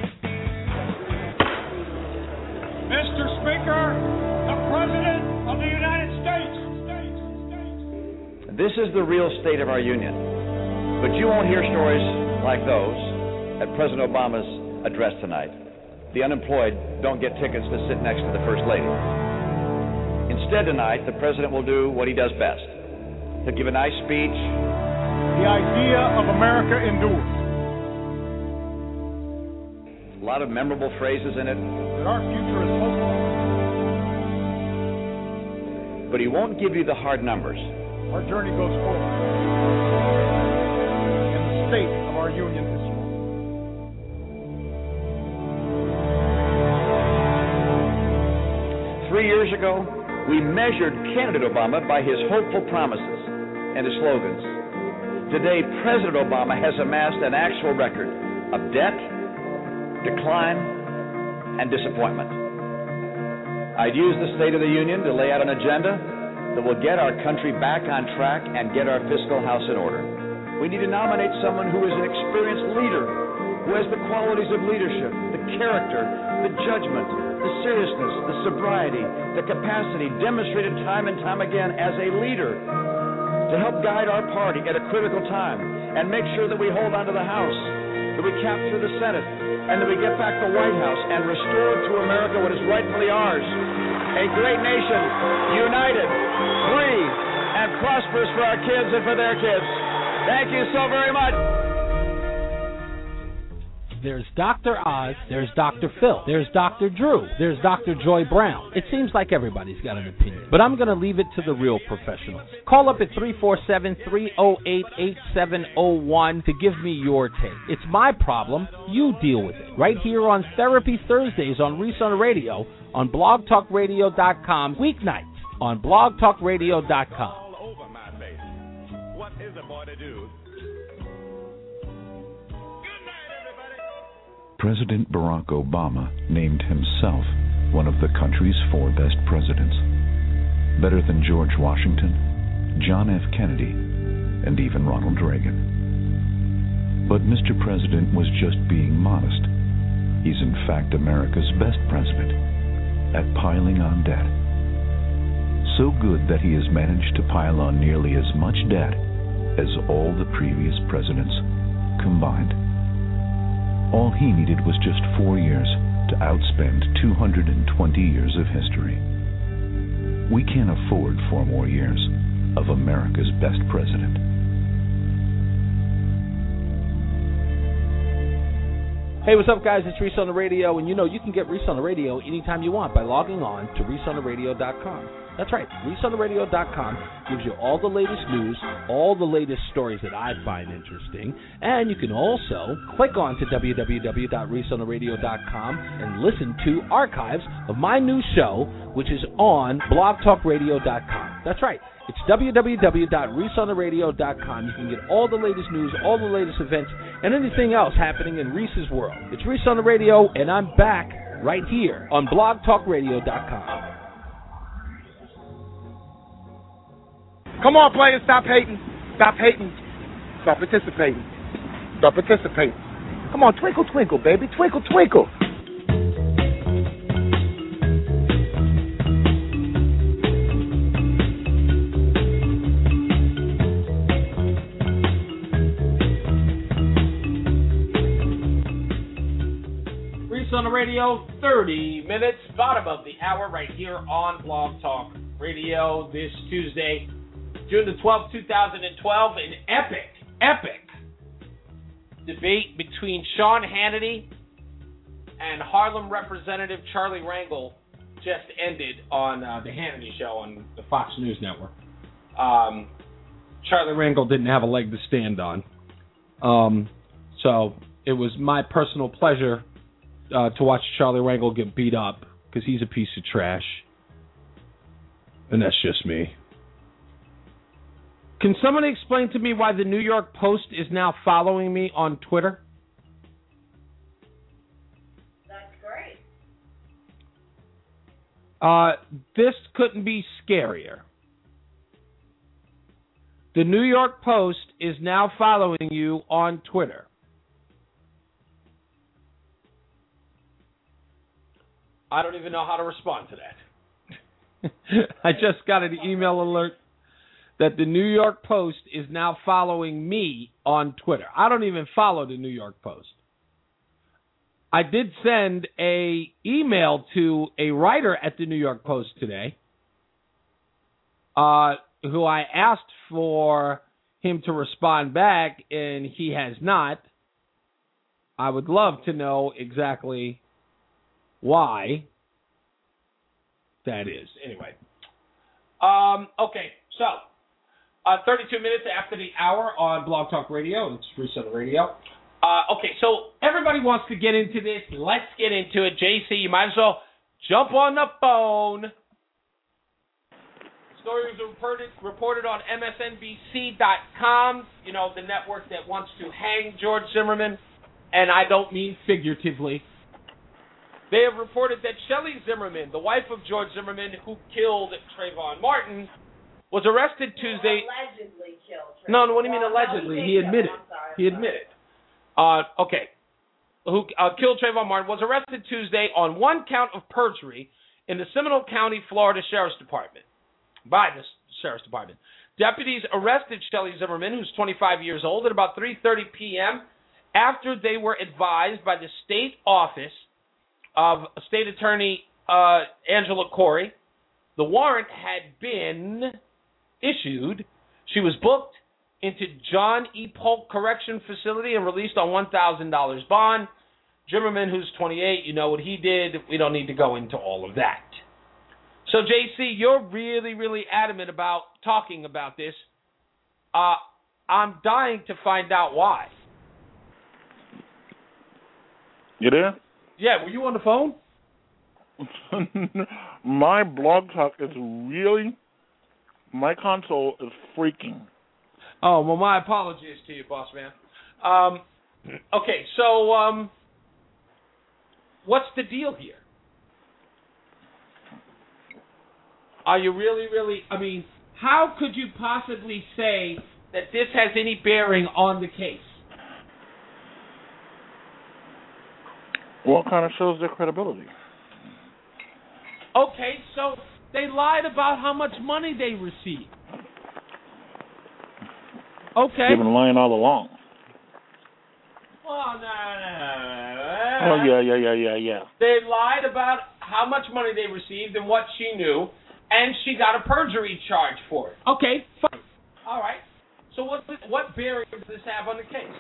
Mister Speaker, the President of the United States. This is the real state of our union. But you won't hear stories like those at President Obama's address tonight. The unemployed don't get tickets to sit next to the First Lady. Instead tonight, the President will do what he does best. He'll give a nice speech. The idea of America endures. A lot of memorable phrases in it. That our future is hopeful. But he won't give you the hard numbers. Our journey goes forward. And the state of our union is strong. Three years ago, we measured candidate Obama by his hopeful promises and his slogans. Today, President Obama has amassed an actual record of debt, decline, and disappointment. I'd use the State of the Union to lay out an agenda that will get our country back on track and get our fiscal house in order. We need to nominate someone who is an experienced leader, who has the qualities of leadership, the character, the judgment, the seriousness, the sobriety, the capacity demonstrated time and time again as a leader to help guide our party at a critical time and make sure that we hold on to the House, that we capture the Senate, and that we get back the White House and restore to America what is rightfully ours. A great nation, united, free, and prosperous for our kids and for their kids. Thank you so very much. There's Doctor Oz, there's Doctor Phil, there's Doctor Drew, there's Doctor Joy Brown. It seems like everybody's got an opinion, but I'm going to leave it to the real professionals. Call up at three four seven, three oh eight, eight seven oh one to give me your take. It's my problem, you deal with it. Right here on Therapy Thursdays on Reese on the Radio on blog talk radio dot com, weeknights on blog talk radio dot com. What is a boy to do? President Barack Obama named himself one of the country's four best presidents, better than George Washington, John F. Kennedy, and even Ronald Reagan. But Mister President was just being modest. He's in fact America's best president at piling on debt. So good that he has managed to pile on nearly as much debt as all the previous presidents combined. All he needed was just four years to outspend two hundred twenty years of history. We can't afford four more years of America's best president. Hey, what's up, guys? It's Reese on the Radio, and you know you can get Reese on the Radio anytime you want by logging on to reese on the radio dot com. That's right, reese on the radio dot com gives you all the latest news, all the latest stories that I find interesting, and you can also click on to w w w dot reese on the radio dot com and listen to archives of my new show, which is on blog talk radio dot com. That's right. It's w w w dot reese on the radio dot com. You can get all the latest news, all the latest events, and anything else happening in Reese's world. It's Reese on the Radio, and I'm back right here on blog talk radio dot com. Come on, players, stop hating. Stop hating. Start participating. Start participating. Come on, twinkle, twinkle, baby. Twinkle, twinkle. On the radio, thirty minutes, bottom of the hour, right here on Blog Talk Radio this Tuesday, June the twelfth, two thousand twelve. An epic, epic debate between Sean Hannity and Harlem Representative Charlie Rangel just ended on uh, the Hannity Show on the Fox News Network. Um, Charlie Rangel didn't have a leg to stand on, um, so it was my personal pleasure Uh, to watch Charlie Rangel get beat up because he's a piece of trash. And that's just me. Can somebody explain to me why the New York Post is now following me on Twitter? That's great. Uh, this couldn't be scarier. The New York Post is now following you on Twitter. I don't even know how to respond to that. I just got an email alert that the New York Post is now following me on Twitter. I don't even follow the New York Post. I did send a email to a writer at the New York Post today, uh, who I asked for him to respond back, and he has not. I would love to know exactly why that is. Anyway. Um, okay, so uh, thirty-two minutes after the hour on Blog Talk Radio. It's Free Southern Radio. Uh, okay, so everybody wants to get into this. Let's get into it. J C, you might as well jump on the phone. The story was reported, reported on M S N B C dot com, you know, the network that wants to hang George Zimmerman, and I don't mean figuratively. They have reported that Shelley Zimmerman, the wife of George Zimmerman, who killed Trayvon Martin, was arrested Tuesday. Allegedly killed Trayvon. No, no, what do you mean allegedly? He admitted. He admitted. Uh, okay. Who uh, killed Trayvon Martin was arrested Tuesday on one count of perjury in the Seminole County, Florida Sheriff's Department. By the Sheriff's Department. Deputies arrested Shelley Zimmerman, who's twenty-five years old, at about three thirty p.m. after they were advised by the state office of State Attorney uh, Angela Corey. The warrant had been issued. She was booked into John E. Polk Correction Facility and released on one thousand dollars bond. Zimmerman, who's twenty-eight, you know what he did. We don't need to go into all of that. So, J C, you're really, really adamant about talking about this. Uh, I'm dying to find out why. You there? Yeah, were you on the phone? My Blog Talk is really, my console is freaking. Oh, well, my apologies to you, boss man. Um, okay, so um, what's the deal here? Are you really, really, I mean, how could you possibly say that this has any bearing on the case? Well, it kind of shows their credibility. Okay, so they lied about how much money they received. Okay. They've been lying all along. Well, no, no, no. Oh, yeah, yeah, yeah, yeah, yeah. They lied about how much money they received and what she knew, and she got a perjury charge for it. Okay, fine. All right. So what what bearing does this have on the case?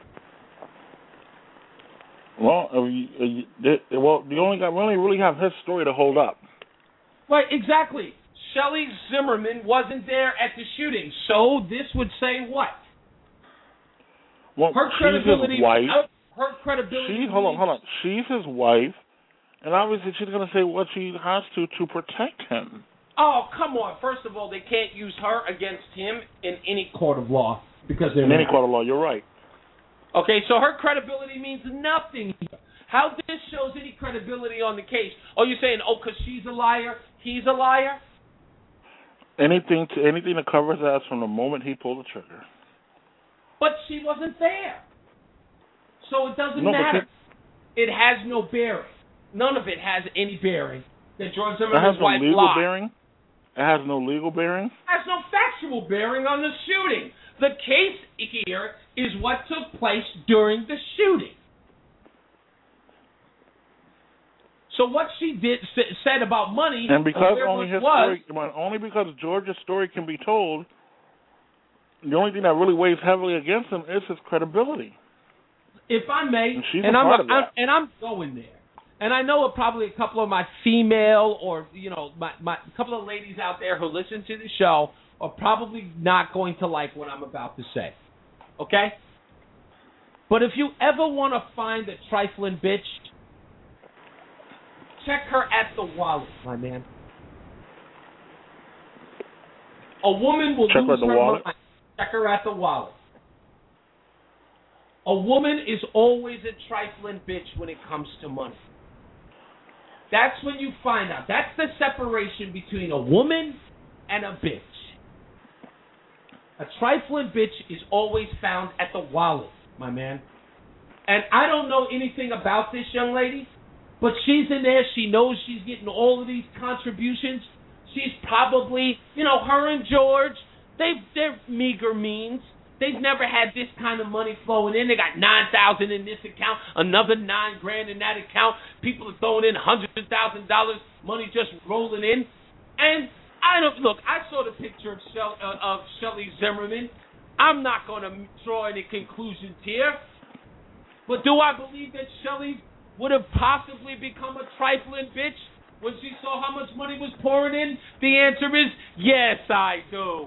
Well, uh, you, uh, you, they, well, you only got we only really have his story to hold up. Right, exactly. Shelley Zimmerman wasn't there at the shooting, so this would say what? Well, her credibility. She's his wife. Uh, her credibility. She, hold on, hold on. She's his wife, and obviously she's going to say what she has to to protect him. Oh, come on. First of all, they can't use her against him in any court of law because they're in any not. court of law. You're right. Okay, so her credibility means nothing. How this shows any credibility on the case? Oh, you're saying, oh, because she's a liar, he's a liar? Anything to anything to cover his ass from the moment he pulled the trigger. But she wasn't there. So it doesn't No, but matter. It has no bearing. None of it has any bearing that George It Zimmerman's has no wife legal lied. bearing. It has no legal bearing. Has no factual bearing on the shooting. The case here is what took place during the shooting. So what she did said about money And because or only his was, story, well, only because George's story can be told, the only thing that really weighs heavily against him is his credibility. if I may, And she's and a I'm, part of I'm that. and I'm going there. And I know probably a couple of my female or you know my my a couple of ladies out there who listen to the show are probably not going to like what I'm about to say. Okay? But if you ever want to find a trifling bitch, check her at the wallet, my man. A woman will Check her lose at the her wallet? mind. Check her at the wallet. A woman is always a trifling bitch when it comes to money. That's when you find out. That's the separation between a woman and a bitch. A trifling bitch is always found at the wallet, my man. And I don't know anything about this young lady, but she's in there. She knows she's getting all of these contributions. She's probably, you know, her and George, they, they're meager means. They've never had this kind of money flowing in. They got nine thousand in this account, another nine grand in that account. People are throwing in hundred thousand dollars, money just rolling in. And I don't look. I saw the picture of Shell, uh, of Shelley Zimmerman. I'm not going to draw any conclusions here, but do I believe that Shelley would have possibly become a trifling bitch when she saw how much money was pouring in? The answer is yes, I do.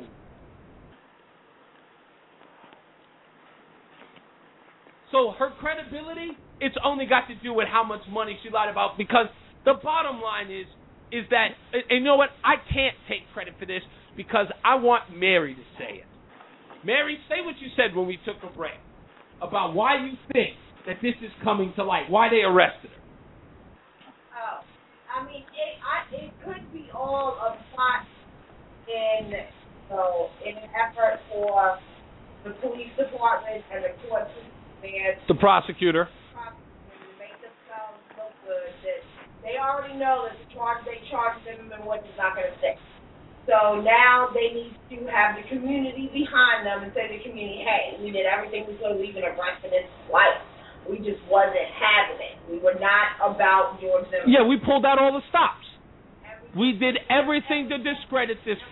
So her credibility, it's only got to do with how much money she lied about, because the bottom line is, is that, and you know what, I can't take credit for this because I want Mary to say it. Mary, say what you said when we took a break about why you think that this is coming to light, why they arrested her. Oh, I mean, it, I, it could be all a plot in, so, in an effort for the police department and the court to The prosecutor. make themselves look good. That they already know that the charge they charged them and what is not going to stick. So now they need to have the community behind them and say to the community, hey, we did everything we could. We've been arrested this life. We just wasn't having it. We were not about George Zimmerman. Yeah, we pulled out all the stops. We did everything to discredit this.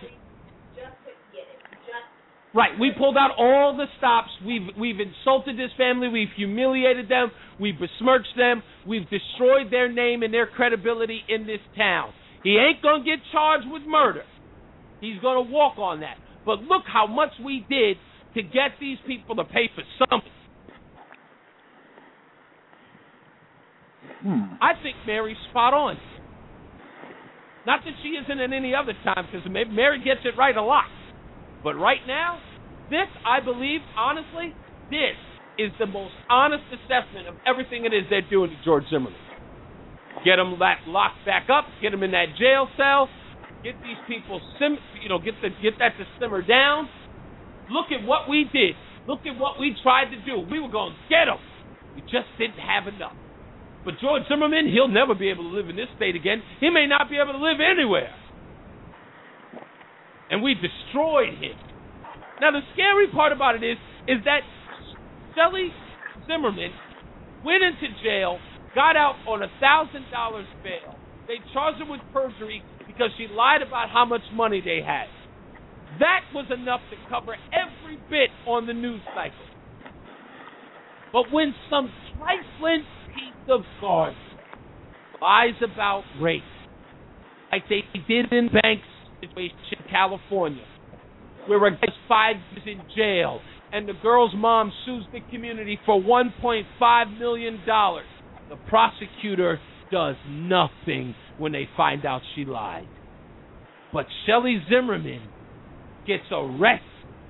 Right, we pulled out all the stops. We've we've insulted this family. We've humiliated them. We've besmirched them. We've destroyed their name and their credibility in this town. He ain't going to get charged with murder. He's going to walk on that. But look how much we did to get these people to pay for something. Hmm. I think Mary's spot on. Not that she isn't at any other time, because Mary gets it right a lot. But right now, this, I believe, honestly, this is the most honest assessment of everything it is they're doing to George Zimmerman. Get him locked back up, get him in that jail cell, get these people, sim, you know, get the get that to simmer down. Look at what we did. Look at what we tried to do. We were going to get him. We just didn't have enough. But George Zimmerman, he'll never be able to live in this state again. He may not be able to live anywhere. And we destroyed him. Now, the scary part about it is, is that Shelley Zimmerman went into jail, got out on a one thousand dollars bail. They charged her with perjury because she lied about how much money they had. That was enough to cover every bit on the news cycle. But when some trifling piece of garbage lies about race, like they did in Banks' situation in California, where a guy's five years in jail and the girl's mom sues the community for one point five million dollars, the prosecutor does nothing when they find out she lied. But Shelley Zimmerman gets arrested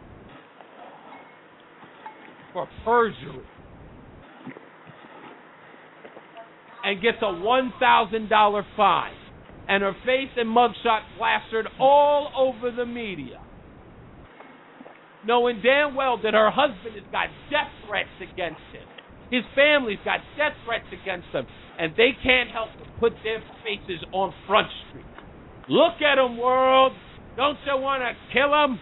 for perjury and gets a one thousand dollars fine. and her face and mugshot plastered all over the media, knowing damn well that her husband has got death threats against him. His family's got death threats against him, and they can't help but put their faces on Front Street. Look at them, world. Don't you want to kill them?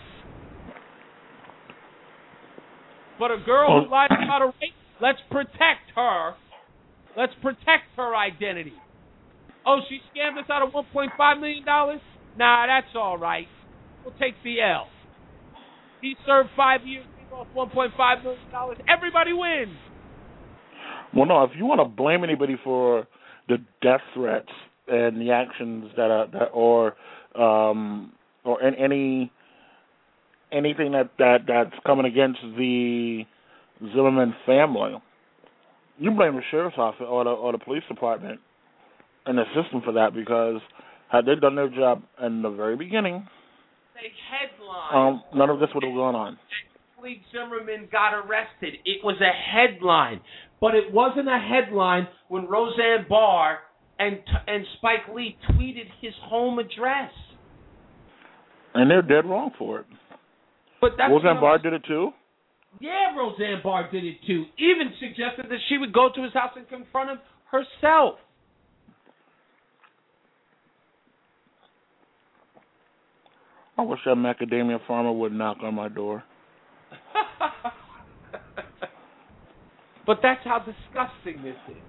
But a girl who lied about a rape, let's protect her. Let's protect her identity. Oh, she scammed us out of one point five million dollars? Nah, that's all right. We'll take the L. He served five years, he lost one point five million dollars. Everybody wins. Well, no, if you want to blame anybody for the death threats and the actions that are, that, or um, or any anything that, that that's coming against the Zimmerman family, you blame the sheriff's office or the, or the police department and the system for that, because had they done their job in the very beginning, They headline. um, none of this would have gone on. Lee Zimmerman got arrested. It was a headline, but it wasn't a headline when Roseanne Barr and and Spike Lee tweeted his home address. And they're dead wrong for it. But that's Roseanne what Barr I'm- did it too? Yeah, Roseanne Barr did it too. Even suggested that she would go to his house and confront him herself. I wish that macadamia farmer would knock on my door. But that's how disgusting this is.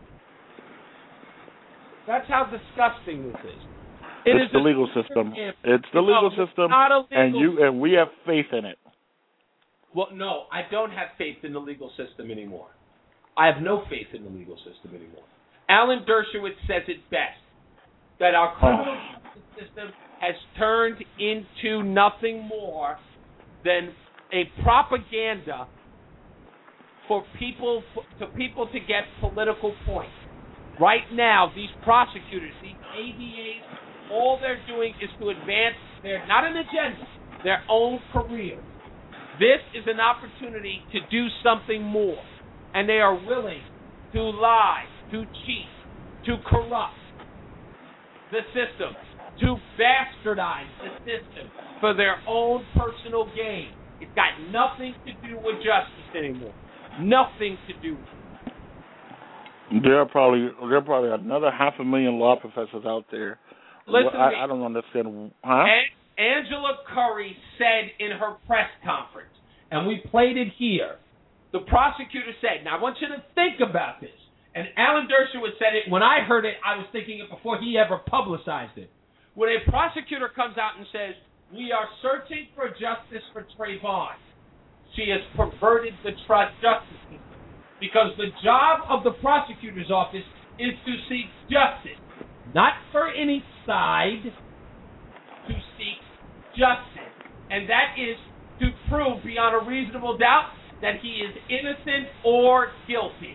That's how disgusting this is. It it's is the a legal super system. camp. It's the No, legal it's system, not a legal and you and we have faith in it. Well, no, I don't have faith in the legal system anymore. I have no faith in the legal system anymore. Alan Dershowitz says it best, that our criminal justice system has turned into nothing more than a propaganda for people to people to get political points. Right now, these prosecutors, these A D As, all they're doing is to advance their, not an agenda, their own career. This is an opportunity to do something more, and they are willing to lie, to cheat, to corrupt the system, to bastardize the system for their own personal gain. It's got nothing to do with justice anymore. Nothing to do with it. There are probably there are probably another half a million law professors out there. Listen I, to me. I don't understand. Huh? An- Angela Curry said in her press conference, and we played it here, the prosecutor said, now I want you to think about this, and Alan Dershowitz said it, when I heard it, I was thinking it before he ever publicized it. When a prosecutor comes out and says, we are searching for justice for Trayvon, she has perverted the trust justice system, because the job of the prosecutor's office is to seek justice, not for any side, to seek justice, and that is to prove beyond a reasonable doubt that he is innocent or guilty.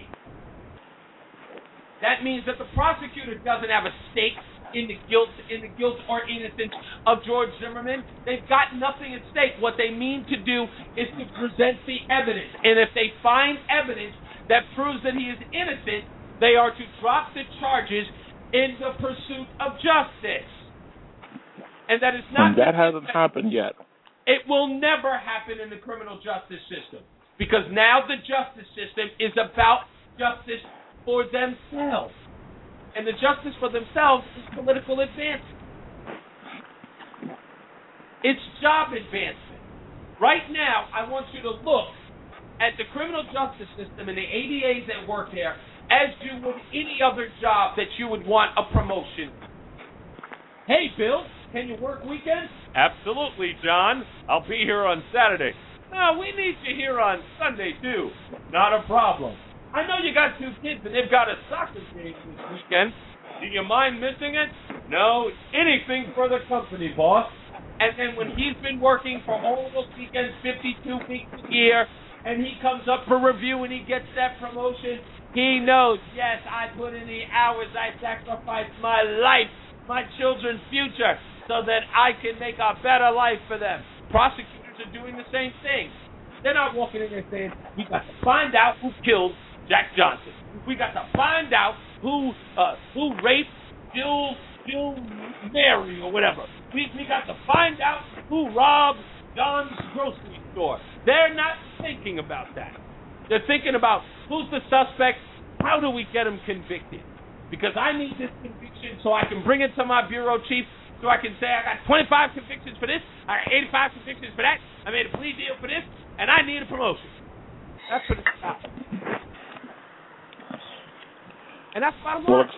That means that the prosecutor doesn't have a stake in the guilt, in the guilt or innocence of George Zimmerman. They've got nothing at stake. What they mean to do is to present the evidence, and if they find evidence that proves that he is innocent, they are to drop the charges in the pursuit of justice. And that is not. And that hasn't happened yet. It will never happen in the criminal justice system, because now the justice system is about justice for themselves, and the justice for themselves is political advancement. It's job advancement. Right now, I want you to look at the criminal justice system and the A D As that work there as you would any other job that you would want a promotion. Hey, Bill, can you work weekends? Absolutely, John. I'll be here on Saturday. No, we need you here on Sunday, too. Not a problem. I know you got two kids and they've got a soccer game this weekend. Do you mind missing it? No, anything for the company, boss. And then when he's been working for all those weekends, fifty-two weeks a year, and he comes up for review and he gets that promotion, he knows, yes, I put in the hours, I sacrificed my life, my children's future, so that I can make a better life for them. Prosecutors are doing the same thing. They're not walking in there saying, we got to find out who killed Jack Johnson. We got to find out who uh, who raped Jill Bill Mary or whatever. We we got to find out who robbed John's grocery store. They're not thinking about that. They're thinking about who's the suspect, how do we get him convicted? Because I need this conviction so I can bring it to my bureau chief, so I can say I got twenty-five convictions for this, I got eighty-five convictions for that, I made a plea deal for this, and I need a promotion. That's what it's about. And that's bottom line.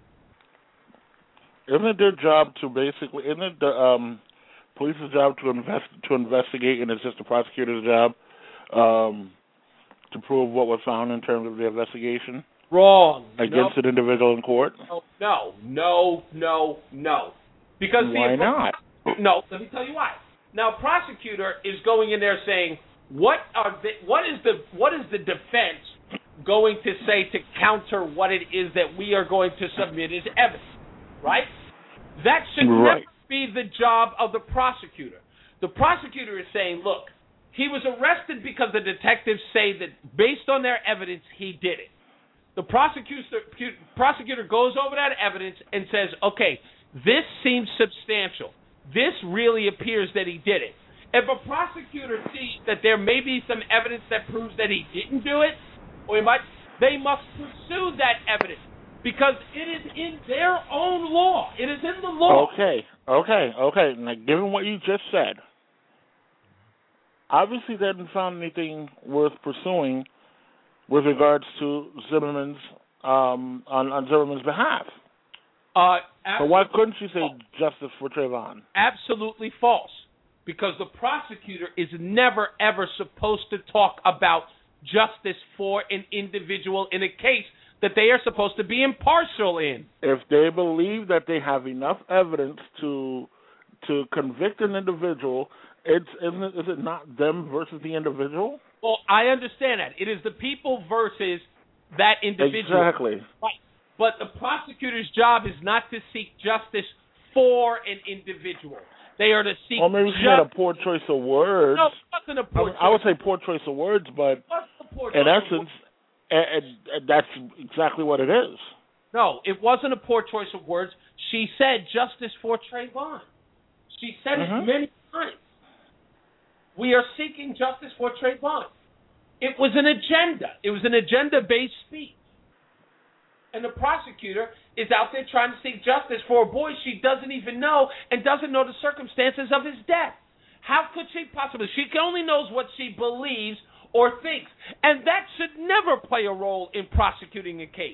Isn't it their job to basically, isn't it the um, police's job to invest to investigate, and it's just the prosecutor's job um, to prove what was found in terms of the investigation? Wrong. Against no. an individual in court? No, no, no, no. Because why the, not? No, let me tell you why. Now, prosecutor is going in there saying, what are the, what is the what is the defense going to say to counter what it is that we are going to submit as evidence, right? That should right. never be the job of the prosecutor. The prosecutor is saying, look, he was arrested because the detectives say that based on their evidence, he did it. The prosecutor, prosecutor goes over that evidence and says, okay, this seems substantial. This really appears that he did it. If a prosecutor sees that there may be some evidence that proves that he didn't do it, or he might, they must pursue that evidence because it is in their own law. It is in the law. Okay, okay, okay. Now, given what you just said, obviously they hadn't found anything worth pursuing with regards to Zimmerman's um, on, on Zimmerman's behalf. Uh, so why couldn't you say justice for Trayvon? Absolutely false. Because the prosecutor is never, ever supposed to talk about justice for an individual in a case that they are supposed to be impartial in. If they believe that they have enough evidence to to convict an individual, it's isn't it, is it not them versus the individual? Well, I understand that. It is the people versus that individual. Exactly. Right. But the prosecutor's job is not to seek justice for an individual. They are to seek Well, maybe she had a poor choice of words. No, it wasn't a poor I, choice. I would say poor choice of words, but in essence, and, and that's exactly what it is. No, it wasn't a poor choice of words. She said justice for Trayvon. She said Mm-hmm. it many times. We are seeking justice for Trayvon. It was an agenda. It was an agenda-based speech. And the prosecutor is out there trying to seek justice for a boy she doesn't even know and doesn't know the circumstances of his death. How could she possibly? She only knows what she believes or thinks. And that should never play a role in prosecuting a case.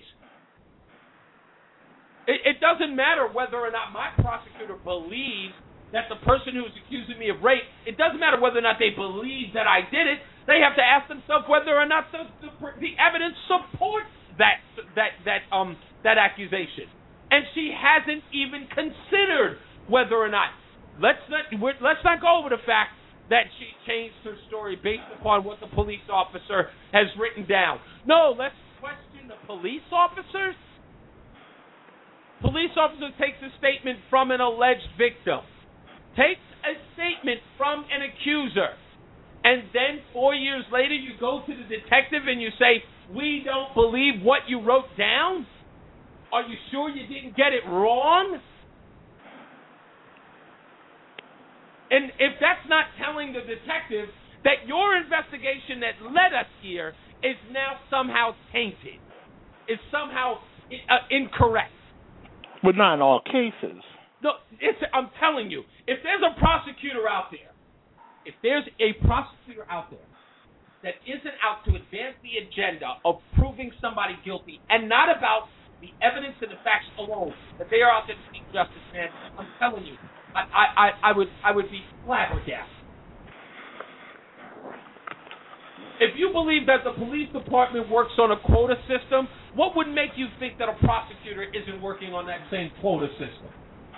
It, it doesn't matter whether or not my prosecutor believes that the person who is accusing me of rape, it doesn't matter whether or not they believe that I did it. They have to ask themselves whether or not the, the, the evidence supports that that that um that accusation, and she hasn't even considered whether or not. Let's not we're, let's not go over the fact that she changed her story based upon what the police officer has written down. No, let's question the police officers. Police officer takes a statement from an alleged victim, takes a statement from an accuser, and then four years later you go to the detective and you say, we don't believe what you wrote down? Are you sure you didn't get it wrong? And if that's not telling the detective that your investigation that led us here is now somehow tainted, is somehow uh, incorrect. But not in all cases. No, it's, I'm telling you, if there's a prosecutor out there, if there's a prosecutor out there that isn't out to advance the agenda of proving somebody guilty and not about the evidence and the facts alone, that they are out there to seek justice, man, I'm telling you, I, I, I would I would be flabbergasted. If you believe that the police department works on a quota system, what would make you think that a prosecutor isn't working on that same quota system?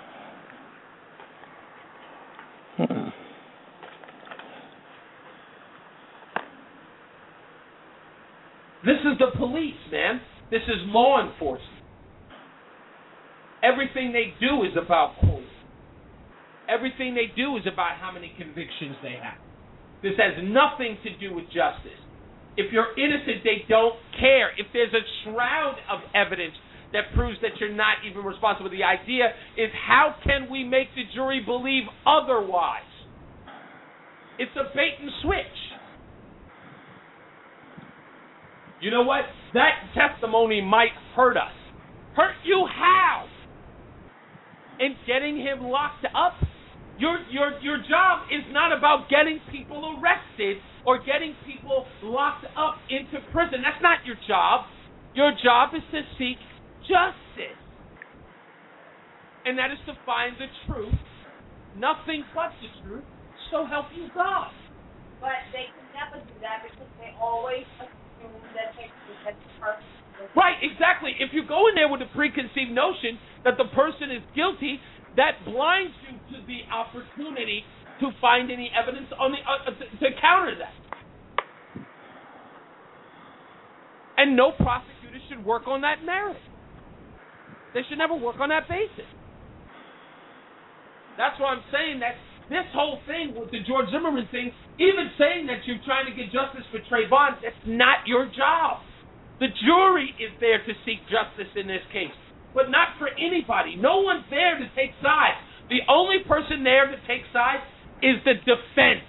Hmm. This is the police, man. This is law enforcement. Everything they do is about quotas. Everything they do is about how many convictions they have. This has nothing to do with justice. If you're innocent, they don't care. If there's a shroud of evidence that proves that you're not even responsible. The idea is, how can we make the jury believe otherwise? It's a bait and switch. You know what? That testimony might hurt us. Hurt you how? In getting him locked up? Your your your job is not about getting people arrested or getting people locked up into prison. That's not your job. Your job is to seek justice. And that is to find the truth, nothing but the truth, so help you God. But they can never do that because they always assume that they that the person is Right, exactly. If you go in there with a preconceived notion that the person is guilty, that blinds you to the opportunity to find any evidence on the uh, to, to counter that. And no prosecutor should work on that merit. They should never work on that basis. That's why I'm saying that this whole thing with the George Zimmerman thing, even saying that you're trying to get justice for Trayvon, that's not your job. The jury is there to seek justice in this case, but not for anybody. No one's there to take sides. The only person there to take sides is the defense.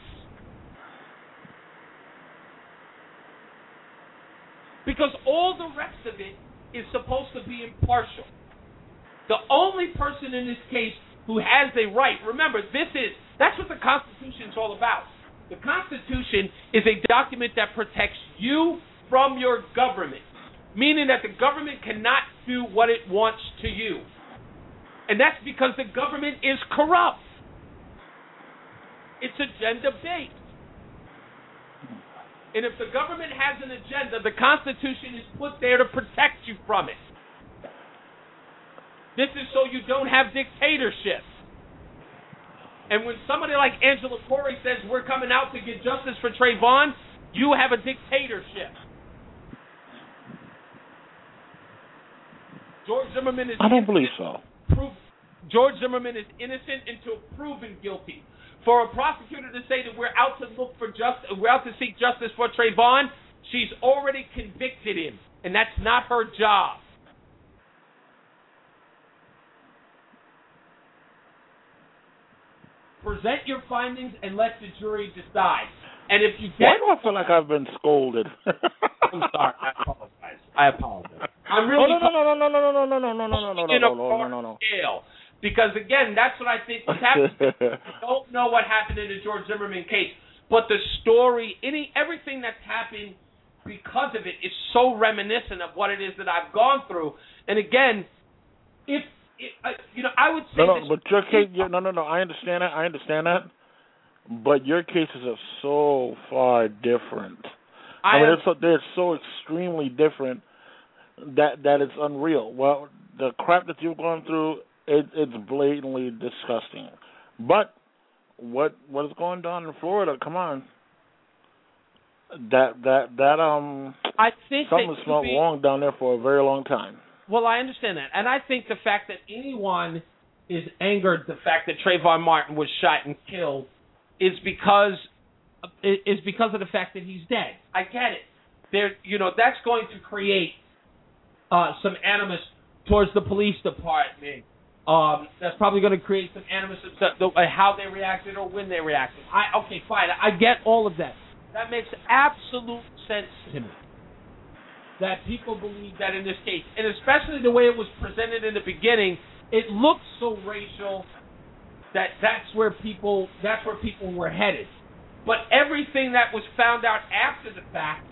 Because all the rest of it is supposed to be impartial. The only person in this case who has a right, remember, this is, that's what the Constitution is all about. The Constitution is a document that protects you from your government, meaning that the government cannot do what it wants to you. And that's because the government is corrupt. It's agenda-based. And if the government has an agenda, the Constitution is put there to protect you from it. This is so you don't have dictatorship. And when somebody like Angela Corey says we're coming out to get justice for Trayvon, you have a dictatorship. George Zimmerman is I don't believe so. Proof, George Zimmerman is innocent until proven guilty. For a prosecutor to say that we're out to look for justice, we're out to seek justice for Trayvon, she's already convicted him, and that's not her job. Present your findings and let the jury decide. And if you get, why do I feel like I've been scolded? I'm sorry. I apologize. I apologize. I'm really. Oh, no, no, no, no, no, no, no, no, no, no, no, no, in a no, no, no, no. jail. Because again, that's what I think was happening. I don't know what happened in the George Zimmerman case, but the story, any everything that's happened because of it is so reminiscent of what it is that I've gone through. And again, if it, uh, you know, I would say no, no, this, but your case, no, no, no. I understand that. I understand that. But your cases are so far different. I, I mean, it's so, they're so extremely different that that it's unreal. Well, the crap that you've gone through, it, it's blatantly disgusting. But what what is going on in Florida? Come on, that that that um, I think something smelled be, wrong down there for a very long time. Well, I understand that, and I think the fact that anyone is angered the fact that Trayvon Martin was shot and killed is because is because of the fact that he's dead. I get it. There, you know, that's going to create uh, some animus towards the police department. Um, that's probably going to create some animus of how they reacted or when they reacted. I okay, fine. I get all of that. That makes absolute sense to me. That people believe that in this case, and especially the way it was presented in the beginning, it looked so racial that that's where people that's where people were headed. But everything that was found out after the fact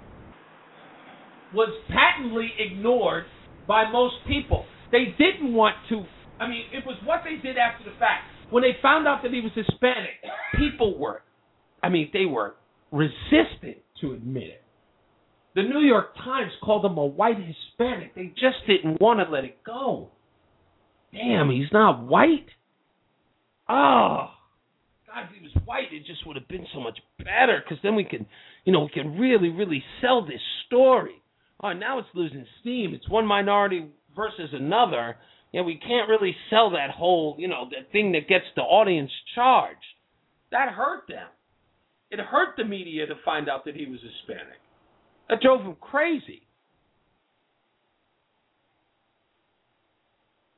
was patently ignored by most people. They didn't want to. I mean, it was what they did after the fact. When they found out that he was Hispanic, people were, I mean, they were resistant to admit it. The New York Times called him a white Hispanic. They just didn't want to let it go. Damn, he's not white? Oh, God, if he was white, it just would have been so much better, because then we can, you know, we can really, really sell this story. Oh, now it's losing steam. It's one minority versus another. Yeah, we can't really sell that whole, you know, that thing that gets the audience charged. That hurt them. It hurt the media to find out that he was Hispanic. That drove them crazy.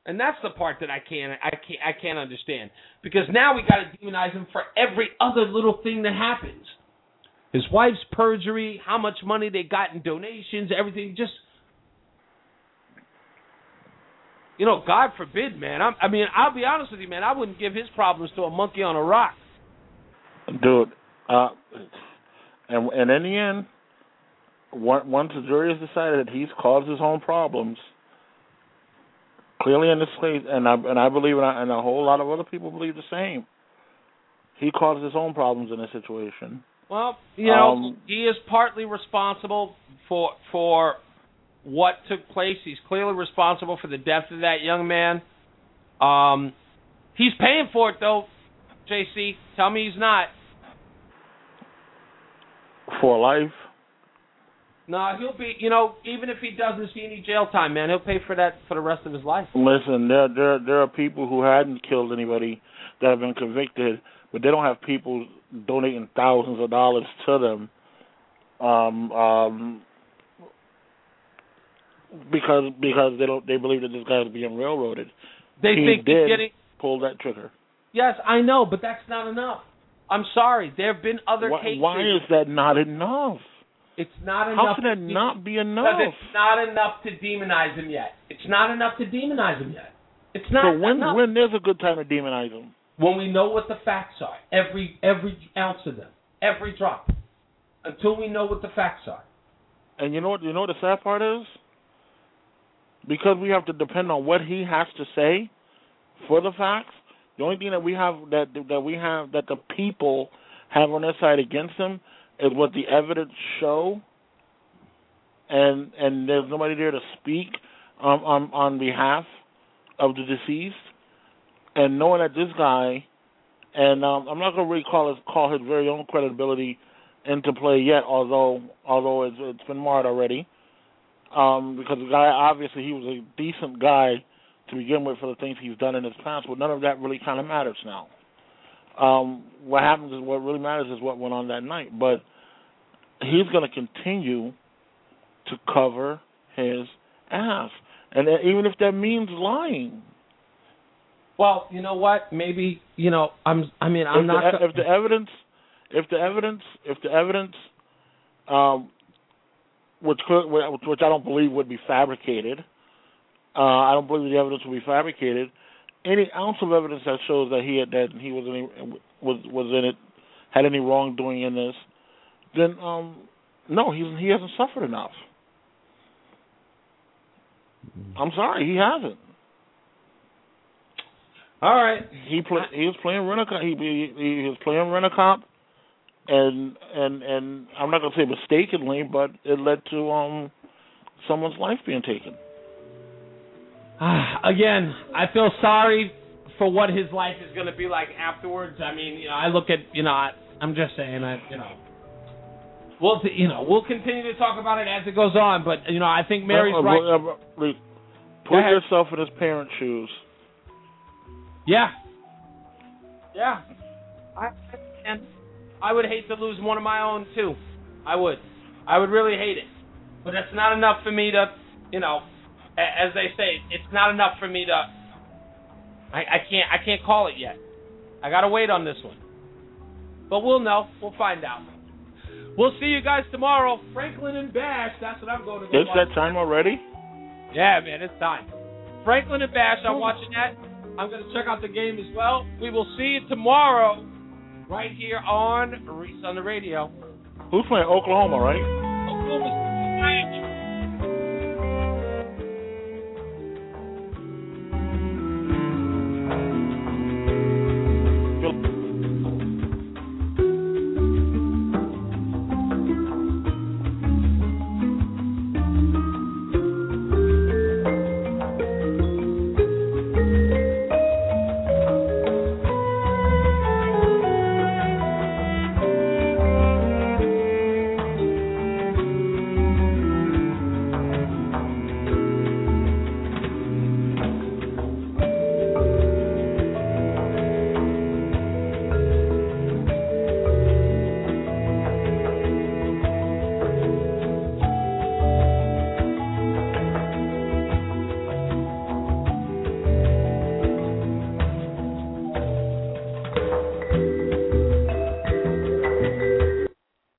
And that's the part that I can't I can't I can't understand. Because now we got to demonize him for every other little thing that happens. His wife's perjury, how much money they got in donations, everything. Just, you know, God forbid, man. I'm, I mean, I'll be honest with you, man. I wouldn't give his problems to a monkey on a rock. Dude, uh, and and in the end, once the jury has decided that he's caused his own problems, clearly in this case, and I and I believe, and, I, and a whole lot of other people believe the same, he caused his own problems in this situation. Well, you know, um, he is partly responsible for for what took place. He's clearly responsible for the death of that young man. Um, he's paying for it, though, J C. Tell me he's not. For life? No, he'll be, you know, even if he doesn't see any jail time, man, he'll pay for that for the rest of his life. Listen, there there there are people who hadn't killed anybody that have been convicted, but they don't have people donating thousands of dollars to them, um, um, because because they don't they believe that this guy is being railroaded. They he think did he's getting pull that trigger. Yes, I know, but that's not enough. I'm sorry. There have been other why, cases. Why is that not enough? It's not enough. How can that to, not be enough? Because it's not enough to demonize him yet. It's not enough to demonize him yet. It's not So when enough. when there's a good time to demonize him? When we know what the facts are, every every ounce of them, every drop, until we know what the facts are. And you know what? You know what the sad part is? Because we have to depend on what he has to say for the facts. The only thing that we have that that we have that the people have on their side against him is what the evidence show, and and there's nobody there to speak um, on on behalf of the deceased. And knowing that this guy, and um, I'm not going to really call his call his very own credibility into play yet, although although it's, it's been marred already, um, because the guy obviously he was a decent guy to begin with for the things he's done in his past, but none of that really kind of matters now. Um, what happens is what really matters is what went on that night. But he's going to continue to cover his ass, and even if that means lying. Well, you know what? Maybe you know. I'm. I mean, I'm if not. The, if the evidence, if the evidence, if the evidence, um, which could, which I don't believe would be fabricated. Uh, I don't believe the evidence will be fabricated. Any ounce of evidence that shows that he had that he was any, was was in it, had any wrongdoing in this, then um, no, he's he hasn't suffered enough. I'm sorry, he hasn't. All right, he play, he was playing Rent-A-Cop. He, he he was playing Rent-A-Cop, and and and I'm not gonna say mistakenly, but it led to um someone's life being taken. Again, I feel sorry for what his life is going to be like afterwards. I mean, you know, I look at, you know, I, I'm just saying, I, you know, we'll, you know, we'll continue to talk about it as it goes on. But you know, I think Mary's uh, uh, right. Uh, uh, put yourself in his parents' shoes. Yeah, yeah. I and I would hate to lose one of my own too. I would. I would really hate it. But that's not enough for me to, you know. As they say, it's not enough for me to. I, I can't. I can't call it yet. I gotta wait on this one. But we'll know. We'll find out. We'll see you guys tomorrow. Franklin and Bash. That's what I'm going to go. It's that time already? Yeah, man. It's time. Franklin and Bash. I'm watching that. I'm going to check out the game as well. We will see you tomorrow, right here on Reese on the Radio. Who's playing Oklahoma, right? Oklahoma City.